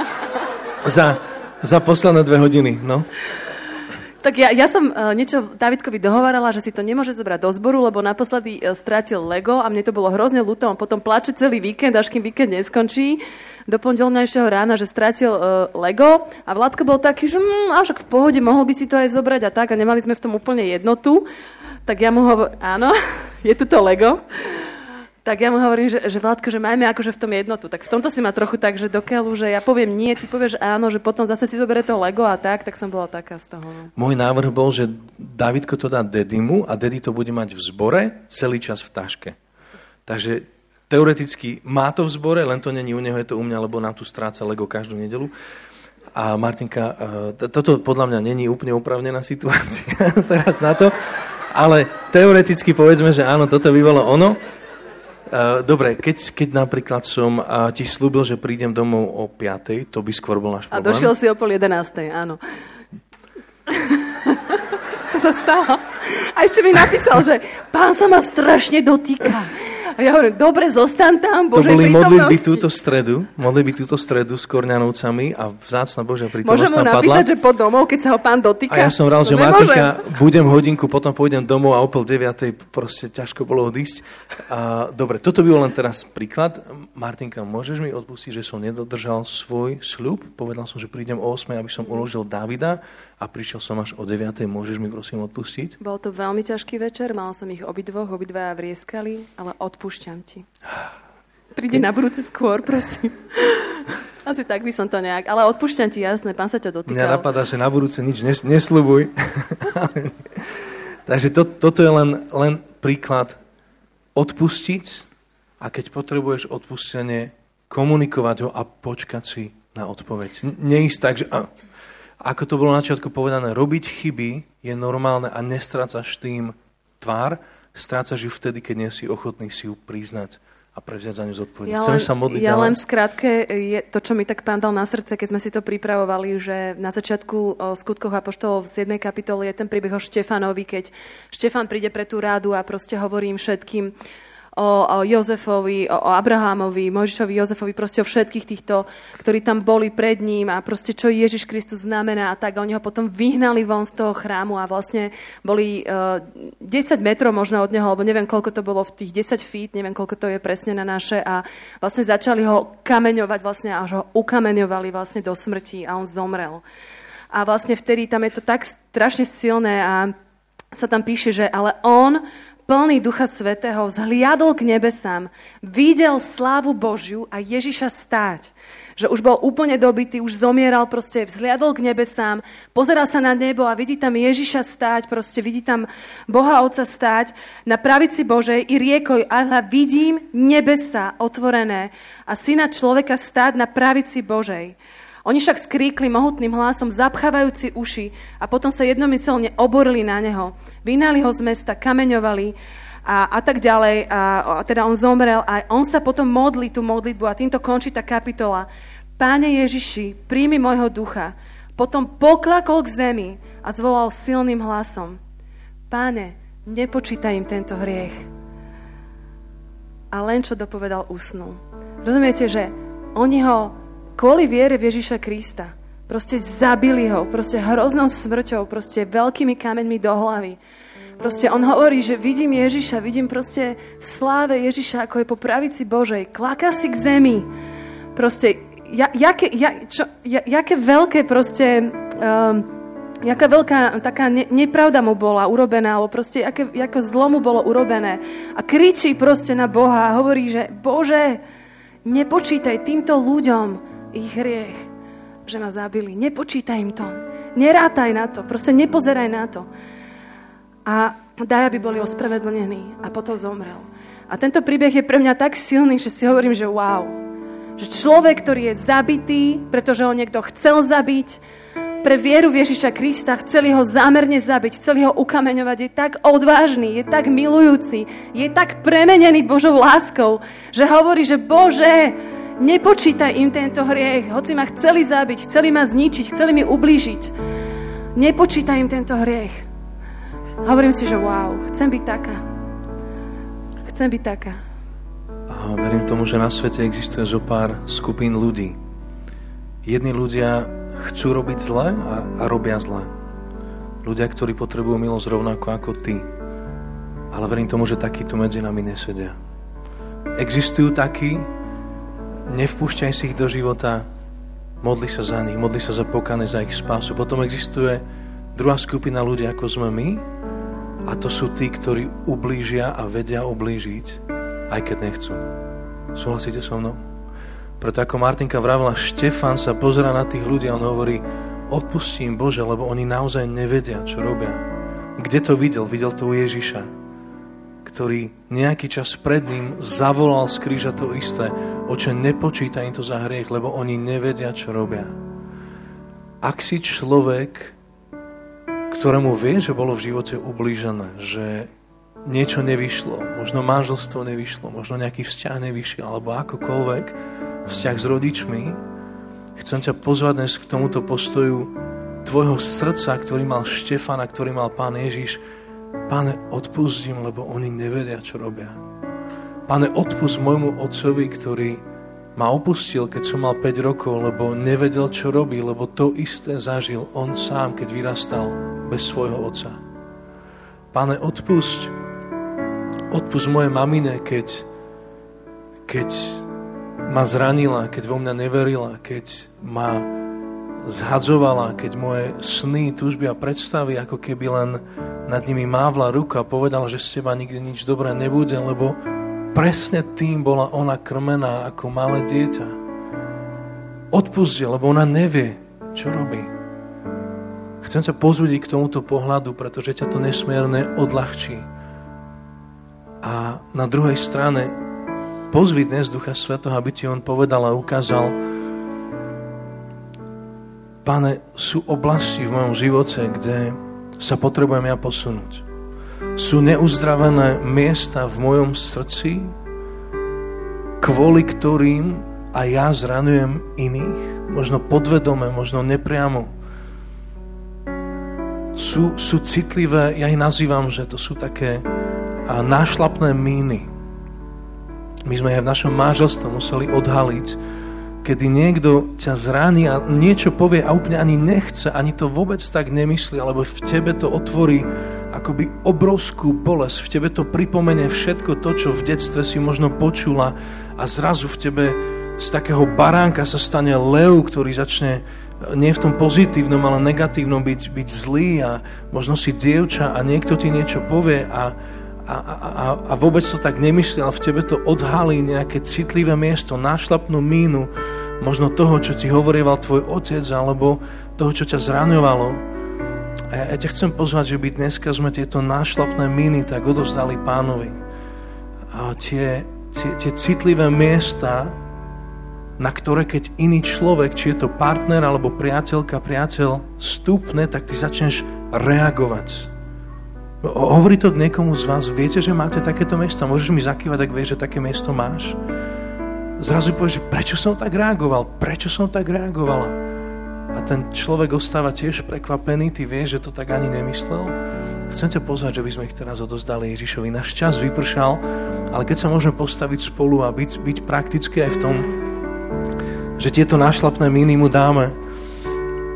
Za posledné 2 hodiny, no. Tak ja som niečo Dávidkovi dohovárala, že si to nemôže zobrať do zboru, lebo naposledy strátil Lego a mne to bolo hrozne ľúto. On potom plače celý víkend, až kým víkend neskončí. Do pondelňajšieho rána, že strátil Lego a Vládko bol taký, že však v pohode, mohol by si to aj zobrať a tak a nemali sme v tom úplne jednotu. Tak ja mu hovorím, áno, je tu to Lego. Tak ja mu hovorím, že Vládko, že majme akože v tom jednotu. Tak v tomto si ma trochu tak, že dokeľu, že ja poviem nie, ty povieš áno, že potom zase si zoberie to Lego a tak som bola taká z toho. Môj návrh bol, že Dávidko to dá Dedimu a Dedi to bude mať v zbore celý čas v taške. Takže teoreticky má to v zbore, len to není u neho, je to u mňa, lebo nám tu stráca Lego každú nedeľu. A Martinka, toto podľa mňa není úplne oprávnená situácia teraz na to, ale teoreticky povedzme, že áno, toto by bolo ono. Dobre, keď napríklad som ti slúbil, že prídem domov o 5:00, to by skôr bol náš problém. A došiel si o 10:30, áno. To sa stalo. A ešte mi napísal, že pán sa ma strašne dotýka. A ja hovorím, dobre, zostan tam, Božej prítomnosti. To boli modlitby túto stredu s Korňanovcami a vzácna Božia prítomnosť tam padla. Môžem mu napísať, že po domov, keď sa ho pán dotýka? A ja som rád, že Martinka, budem hodinku, potom pôjdem domov a o 8:30 proste ťažko bolo odísť. Dobre, toto by bol len teraz príklad. Martinka, môžeš mi odpustiť, že som nedodržal svoj sľub? Povedal som, že prídem o 8:00, aby som uložil Davida a prišiel som až o 9:00. Môžeš mi prosím odpustiť? Bol to veľmi ťažký večer, mal som ich obidvaja vrieskali, ale odpúšťam ti. Príde na budúce skôr, prosím. Asi tak by som to nejak, ale odpúšťam ti, jasné, pán sa ťa dotýkal. Mňa napadá, že na budúce nič nesľubuj. Takže toto je len príklad odpustiť a keď potrebuješ odpustenie, komunikovať ho a počkať si na odpoveď. Neísť tak, že... Ako to bolo na začiatku povedané, robiť chyby je normálne a nestrácaš tým tvár, strácaš ju vtedy, keď nie si ochotný si ju priznať a prevziať za ňu zodpovednosť. Chceme sa modliť. Ja len v skratke, je to, čo mi tak pán dal na srdce, keď sme si to pripravovali, že na začiatku Skutkoch apoštolov v 7. kapitole je ten príbeh o Štefanovi, keď Štefan príde pre tú rádu a proste hovorí im všetkým o Jozefovi, o Abrahámovi, Mojžišovi, Jozefovi, proste o všetkých týchto, ktorí tam boli pred ním a proste čo Ježiš Kristus znamená a tak. Oni ho potom vyhnali von z toho chrámu a vlastne boli 10 metrov možno od neho, alebo neviem, koľko to bolo v tých 10 feet, neviem, koľko to je presne na naše a vlastne začali ho kameňovať vlastne, až ho ukameňovali vlastne do smrti a on zomrel. A vlastne vtedy tam je to tak strašne silné a sa tam píše, že ale on plný Ducha Svätého, vzhliadol k nebesám, videl slávu Božiu a Ježiša stáť. Že už bol úplne dobitý, už zomieral, proste vzhliadol k nebesám, pozeral sa na nebo a vidí tam Ježiša stáť, proste vidí tam Boha Otca stáť na pravici Božej i riekoj, ale vidím nebesa otvorené a Syna človeka stáť na pravici Božej. Oni však skríkli mohutným hlasom, zapchávajúci uši a potom sa jednomyselne oborili na neho. Vynali ho z mesta, kameňovali a tak ďalej. A teda on zomrel a on sa potom modlí tú modlitbu a týmto končí tá kapitola. Páne Ježiši, príjmi môjho ducha. Potom poklakol k zemi a zvolal silným hlasom. Páne, nepočítaj im tento hriech. A len čo dopovedal, usnul. Rozumiete, že oni ho kvôli viere v Ježiša Krista Proste zabili ho, proste hroznou smrťou, proste veľkými kameňmi do hlavy. Proste on hovorí, že vidím Ježiša, vidím proste v sláve Ježiša, ako je po pravici Božej. Klaká si k zemi. Proste, jaké veľké proste... jaká veľká taká nepravda mu bola urobená, alebo proste ako zlo mu bolo urobené. A kričí proste na Boha a hovorí, že Bože, nepočítaj týmto ľuďom ich hriech, že ma zabili. Nepočítaj im to. Nerátaj na to. Proste nepozeraj na to. A daj, aby boli ospravedlnení. A potom zomrel. A tento príbeh je pre mňa tak silný, že si hovorím, že wow. Že človek, ktorý je zabitý, pretože ho niekto chcel zabiť, pre vieru v Ježiša Krista, chceli ho zámerne zabiť, chceli ho ukameňovať, je tak odvážny, je tak milujúci, je tak premenený Božou láskou, že hovorí, že Bože, nepočítaj im tento hriech, hoci ma chceli zabiť, chceli ma zničiť, chceli mi ublížiť. Nepočítaj im tento hriech. Hovorím si, že wow, chcem byť taká. Chcem byť taká. A verím tomu, že na svete existuje zo pár skupín ľudí. Jedni ľudia chcú robiť zle a robia zle. Ľudia, ktorí potrebujú milosť rovnako ako ty. Ale verím tomu, že takí tu medzi nami nesedia. Existujú takí, nevpúšťaj si ich do života, modli sa za nich, modli sa za pokáne, za ich spásu. Potom existuje druhá skupina ľudí, ako sme my, a to sú tí, ktorí ublížia a vedia ublížiť, aj keď nechcú. Súhlasíte so mnou? Preto ako Martinka vravila, Štefan sa pozerá na tých ľudí a on hovorí, odpustí im Bože, lebo oni naozaj nevedia, čo robia. Kde to videl? Videl to u Ježiša, ktorý nejaký čas pred ním zavolal z kríža to isté. Oče, nepočítaj im to za hriech, lebo oni nevedia, čo robia. Ak si človek, ktorému vie, že bolo v živote ublížené, že niečo nevyšlo, možno manželstvo nevyšlo, možno nejaký vzťah nevyšiel, alebo akokoľvek, vzťah s rodičmi, chcem ťa pozvať dnes k tomuto postoju tvojho srdca, ktorý mal Štefan a ktorý mal Pán Ježiš. Pane, odpusť im, lebo oni nevedia, čo robia. Pane, odpusť môjmu otcovi, ktorý ma opustil, keď som mal 5 rokov, lebo nevedel, čo robí, lebo to isté zažil on sám, keď vyrastal bez svojho otca. Pane, odpusť mojej mamine, keď ma zranila, keď vo mňa neverila, keď ma zhadzovala, keď moje sny, túžby a predstavy ako keby len nad nimi mávla ruka a povedala, že z teba nikdy nič dobré nebude, lebo presne tým bola ona krmená ako malé dieťa. Odpusť, lebo ona nevie, čo robí. Chcem ťa pozbudiť k tomuto pohľadu, pretože ťa to nesmierne odľahčí. A na druhej strane pozvi dnes Ducha Svätého, aby ti on povedal a ukázal, Pane, sú oblasti v mojom živote, kde sa potrebujem ja posunúť. Sú neuzdravené miesta v mojom srdci, kvôli ktorým aj ja zraňujem iných, možno podvedome, možno nepriamo. Sú citlivé, ja ich nazývam, že to sú také nášlapné míny. My sme aj v našom manželstve museli odhaliť, kedy niekto ťa zraní a niečo povie a úplne ani nechce, ani to vôbec tak nemyslí, alebo v tebe to otvorí akoby obrovskú bolesť, v tebe to pripomenie všetko to, čo v detstve si možno počula a zrazu v tebe z takého baránka sa stane lev, ktorý začne nie v tom pozitívnom, ale negatívnom byť zlý a možno si dievča a niekto ti niečo povie a vôbec to tak nemyslí, ale v tebe to odhalí nejaké citlivé miesto, nášlapnú mínu, možno toho, čo ti hovorieval tvoj otec, alebo toho, čo ťa zraňovalo. A ja ťa chcem pozvať, že by dneska sme tieto nášlapné míny tak odovzdali Pánovi. A tie citlivé miesta, na ktoré keď iný človek, či je to partner, alebo priateľka, priateľ, stúpne, tak ty začneš reagovať. Hovorí to k niekomu z vás, viete, že máte takéto miesto? Môžeš mi zakývať, ak vieš, že také miesto máš? Zrazu povieš, že prečo som tak reagoval? Prečo som tak reagovala? A ten človek ostáva tiež prekvapený, ty vieš, že to tak ani nemyslel. Chcem ťa pozvať, že by sme ich teraz odozdali Ježišovi. Náš čas vypršal, ale keď sa môžeme postaviť spolu a byť prakticky aj v tom, že tieto nášlapné míny mu dáme,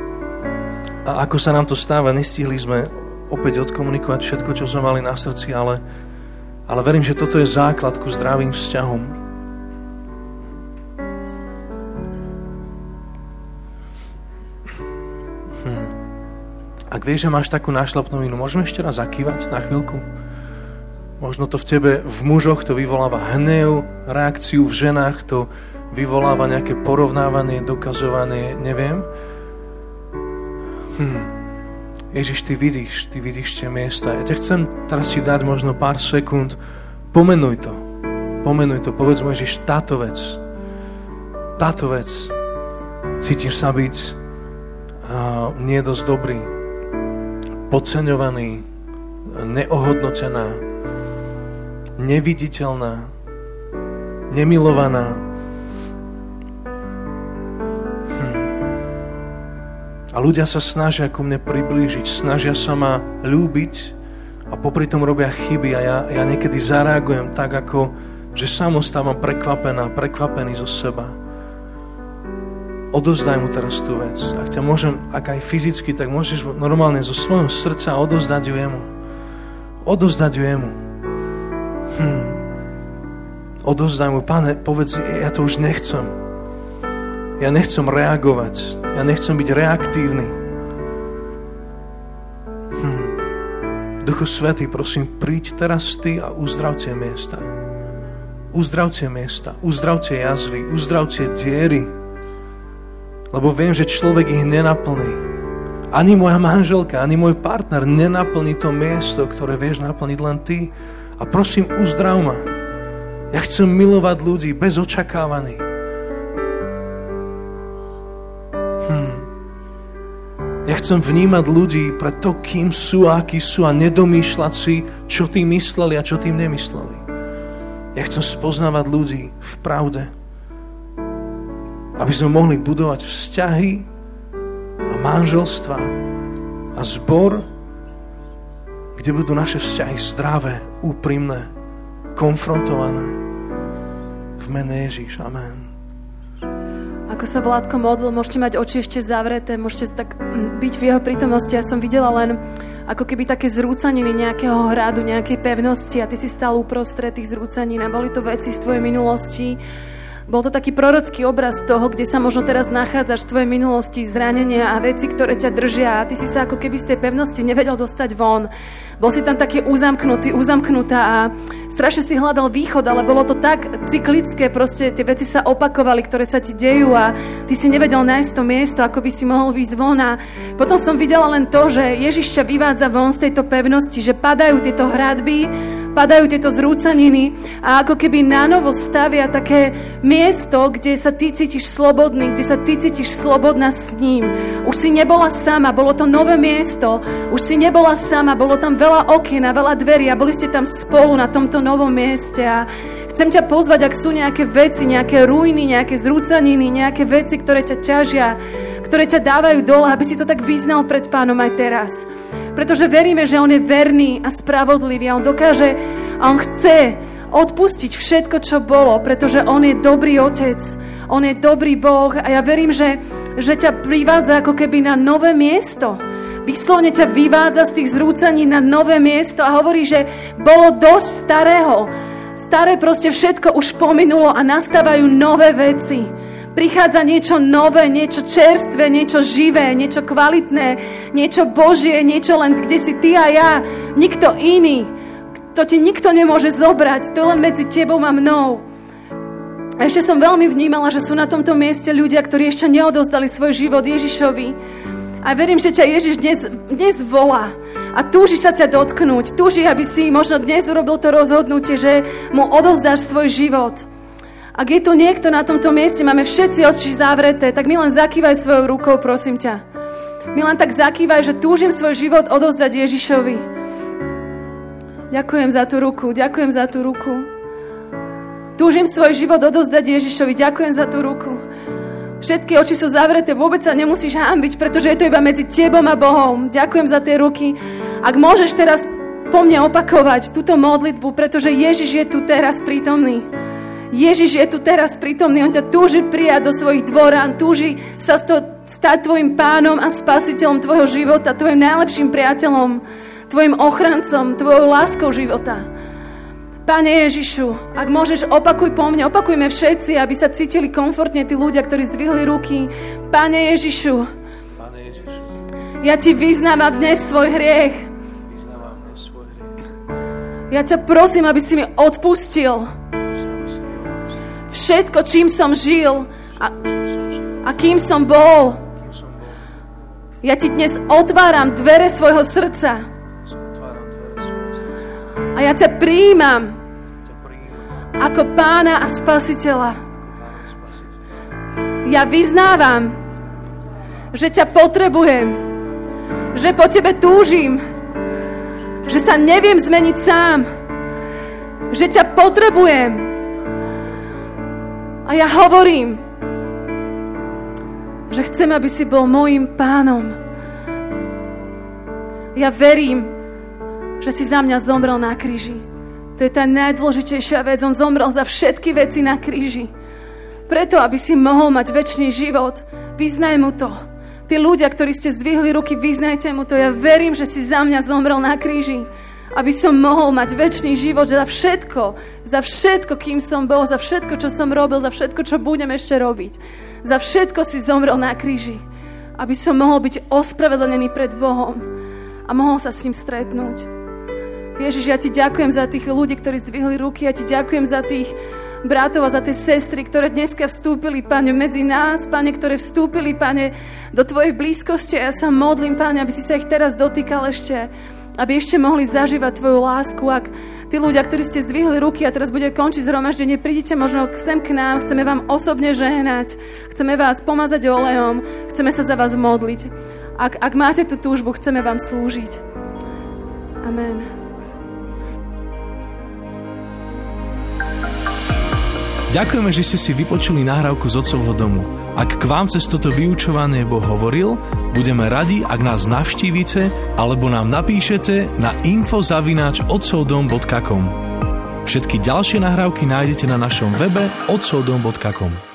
A ako sa nám to stáva, nestihli sme opäť odkomunikovať všetko, čo sme mali na srdci, ale verím, že toto je základ ku zdravým vzťahom. Ak vieš, že máš takú nášľapnovinu, môžeme ešte raz zakývať na chvíľku? Možno to v tebe, v mužoch to vyvoláva hnev, reakciu, v ženách to vyvoláva nejaké porovnávanie, dokazovanie, neviem. Ježiš, ty vidíš tie miesta. Ja ťa chcem teraz ti dať možno pár sekúnd. Pomenuj to. Povedz mu, Ježiš, táto vec. Cítim sa byť nie dosť dobrý, podceňovaný, neohodnotená, neviditeľná, nemilovaná. A ľudia sa snažia ku mne priblížiť, snažia sa ma ľúbiť a popri tom robia chyby a ja niekedy zareagujem tak, ako že sám ostávam prekvapený zo seba. Odovzdaj mu teraz tú vec. Ak ťa môžem, ak aj fyzicky, tak môžeš normálne zo svojho srdca odovzdať ju jemu. Odovzdaj mu, Pane, povedz, ja to už nechcem. Ja nechcem reagovať. Ja nechcem byť reaktívny. Duchu Svätý, prosím, príď teraz ty a uzdravte miesta. Uzdravte jazvy, uzdravte diery. Lebo viem, že človek ich nenaplní. Ani moja manželka, ani môj partner nenaplní to miesto, ktoré vieš naplniť len ty. A prosím, uzdrav ma. Ja chcem milovať ľudí bez očakávaní. Ja chcem vnímať ľudí pre to, kým sú a akí sú a nedomýšľať si, čo tým mysleli a čo tým nemysleli. Ja chcem spoznávať ľudí v pravde. Aby sme mohli budovať vzťahy a manželstva a zbor, kde budú naše vzťahy zdravé, úprimné, konfrontované. V mene Ježiš. Amen. Ako sa Vládko modlil, môžete mať oči ešte zavreté, môžete tak byť v jeho prítomnosti. Ja som videla len ako keby také zrúcaniny nejakého hradu, nejakej pevnosti a ty si stál uprostred tých zrúcanín a boli to veci z tvojej minulosti. Bol to taký prorocký obraz toho, kde sa možno teraz nachádzaš v tvojej minulosti, zranenia a veci, ktoré ťa držia a ty si sa ako keby z tej pevnosti nevedel dostať von. Bol si tam taký uzamknutá a strašne si hľadal východ, ale bolo to tak cyklické, proste tie veci sa opakovali, ktoré sa ti dejú a ty si nevedel nájsť to miesto, ako by si mohol výjsť von a potom som videla len to, že Ježiš ťa vyvádza von z tejto pevnosti, že padajú tieto hradby, padajú tieto zrúcaniny a ako keby nanovo stavia také miesto, kde sa ty cítiš slobodný, kde sa ty cítiš slobodná s ním. Už si nebola sama, bolo to nové miesto, už si nebola sama, bolo tam veľa okien a veľa dverí a boli ste tam spolu na tomto novom mieste a chcem ťa pozvať, ak sú nejaké veci, nejaké ruiny, nejaké zrúcaniny, nejaké veci, ktoré ťa ťažia, ktoré ťa dávajú dole, aby si to tak vyznal pred Pánom aj teraz. Pretože veríme, že on je verný a spravodlivý a on dokáže a on chce odpustiť všetko, čo bolo, pretože on je dobrý otec, on je dobrý Boh a ja verím, že ťa privádza ako keby na nové miesto. Vyslovne ťa vyvádza z tých zrúcaní na nové miesto a hovorí, že bolo dosť starého. Staré proste všetko už pominulo a nastávajú nové veci. Prichádza niečo nové, niečo čerstvé, niečo živé, niečo kvalitné, niečo Božie, niečo len kde si ty a ja, nikto iný. To ti nikto nemôže zobrať, to len medzi tebou a mnou. A ešte som veľmi vnímala, že sú na tomto mieste ľudia, ktorí ešte neodozdali svoj život Ježišovi. A verím, že ťa Ježiš dnes volá a túži sa ťa dotknúť. Túži, aby si možno dnes urobil to rozhodnutie, že mu odovzdáš svoj život. Ak je tu niekto na tomto mieste, máme všetci oči zavreté, tak mi len zakývaj svojou rukou, prosím ťa. Mi len tak zakývaj, že túžim svoj život odovzdať Ježišovi. Ďakujem za tú ruku. Túžim svoj život odovzdať Ježišovi. Ďakujem za tú ruku. Všetky oči sú zavreté, vôbec sa nemusíš hanbiť, pretože je to iba medzi tebom a Bohom. Ďakujem za tie ruky. Ak môžeš teraz po mne opakovať túto modlitbu, pretože Ježiš je tu teraz prítomný. Ježiš je tu teraz prítomný, on ťa túži prijať do svojich dvorán, túži sa s stať tvojim pánom a spasiteľom tvojho života, tvojim najlepším priateľom, tvojim ochrancom, tvojou láskou života. Pane Ježišu, ak môžeš, opakuj po mne, opakujme všetci, aby sa cítili komfortne tí ľudia, ktorí zdvihli ruky. Pane Ježišu, ja ti vyznávam dnes svoj hriech. Ja ťa prosím, aby si mi odpustil všetko, čím som žil a kým som bol. Ja ti dnes otváram dvere svojho srdca. A ja ťa prijímam ako pána a spasiteľa. Ja vyznávam, že ťa potrebujem, že po tebe túžim, že sa neviem zmeniť sám, že ťa potrebujem. A ja hovorím, že chcem, aby si bol mojím pánom. Ja verím, že si za mňa zomrel na kríži. To je tá najdôležitejšia vec. On zomrel za všetky veci na kríži. Preto, aby si mohol mať večný život. Vyznaj mu to. Tí ľudia, ktorí ste zdvihli ruky, vyznajte mu to. Ja verím, že si za mňa zomrel na kríži. Aby som mohol mať večný život za všetko, kým som bol, za všetko, čo som robil, za všetko, čo budem ešte robiť. Za všetko si zomrel na kríži. Aby som mohol byť ospravedlnený pred Bohom a mohol sa s ním stretnúť. Ježiš, ja ti ďakujem za tých ľudí, ktorí zdvihli ruky. Ja ti ďakujem za tých bratov a za tie sestry, ktoré dneska vstúpili, Pane, medzi nás, Pane, ktoré vstúpili, Pane, do tvojej blízkosti. Ja sa modlím, Pane, aby si sa ich teraz dotýkal ešte, aby ešte mohli zažívať tvoju lásku. Ak tí ľudia, ktorí ste zdvihli ruky a teraz bude končiť zhromaždenie, prídite možno sem k nám, chceme vám osobne žehnať, chceme vás pomazať olejom, chceme sa za vás modliť. Ak máte tú túžbu, chceme vám slúžiť. Amen. Ďakujeme, že ste si vypočuli nahrávku z Otcovho domu. Ak k vám cez toto vyučovanie Boh hovoril, budeme radi, ak nás navštívite alebo nám napíšete na info@otcovdom.com. Všetky ďalšie nahrávky nájdete na našom webe otcovdom.com.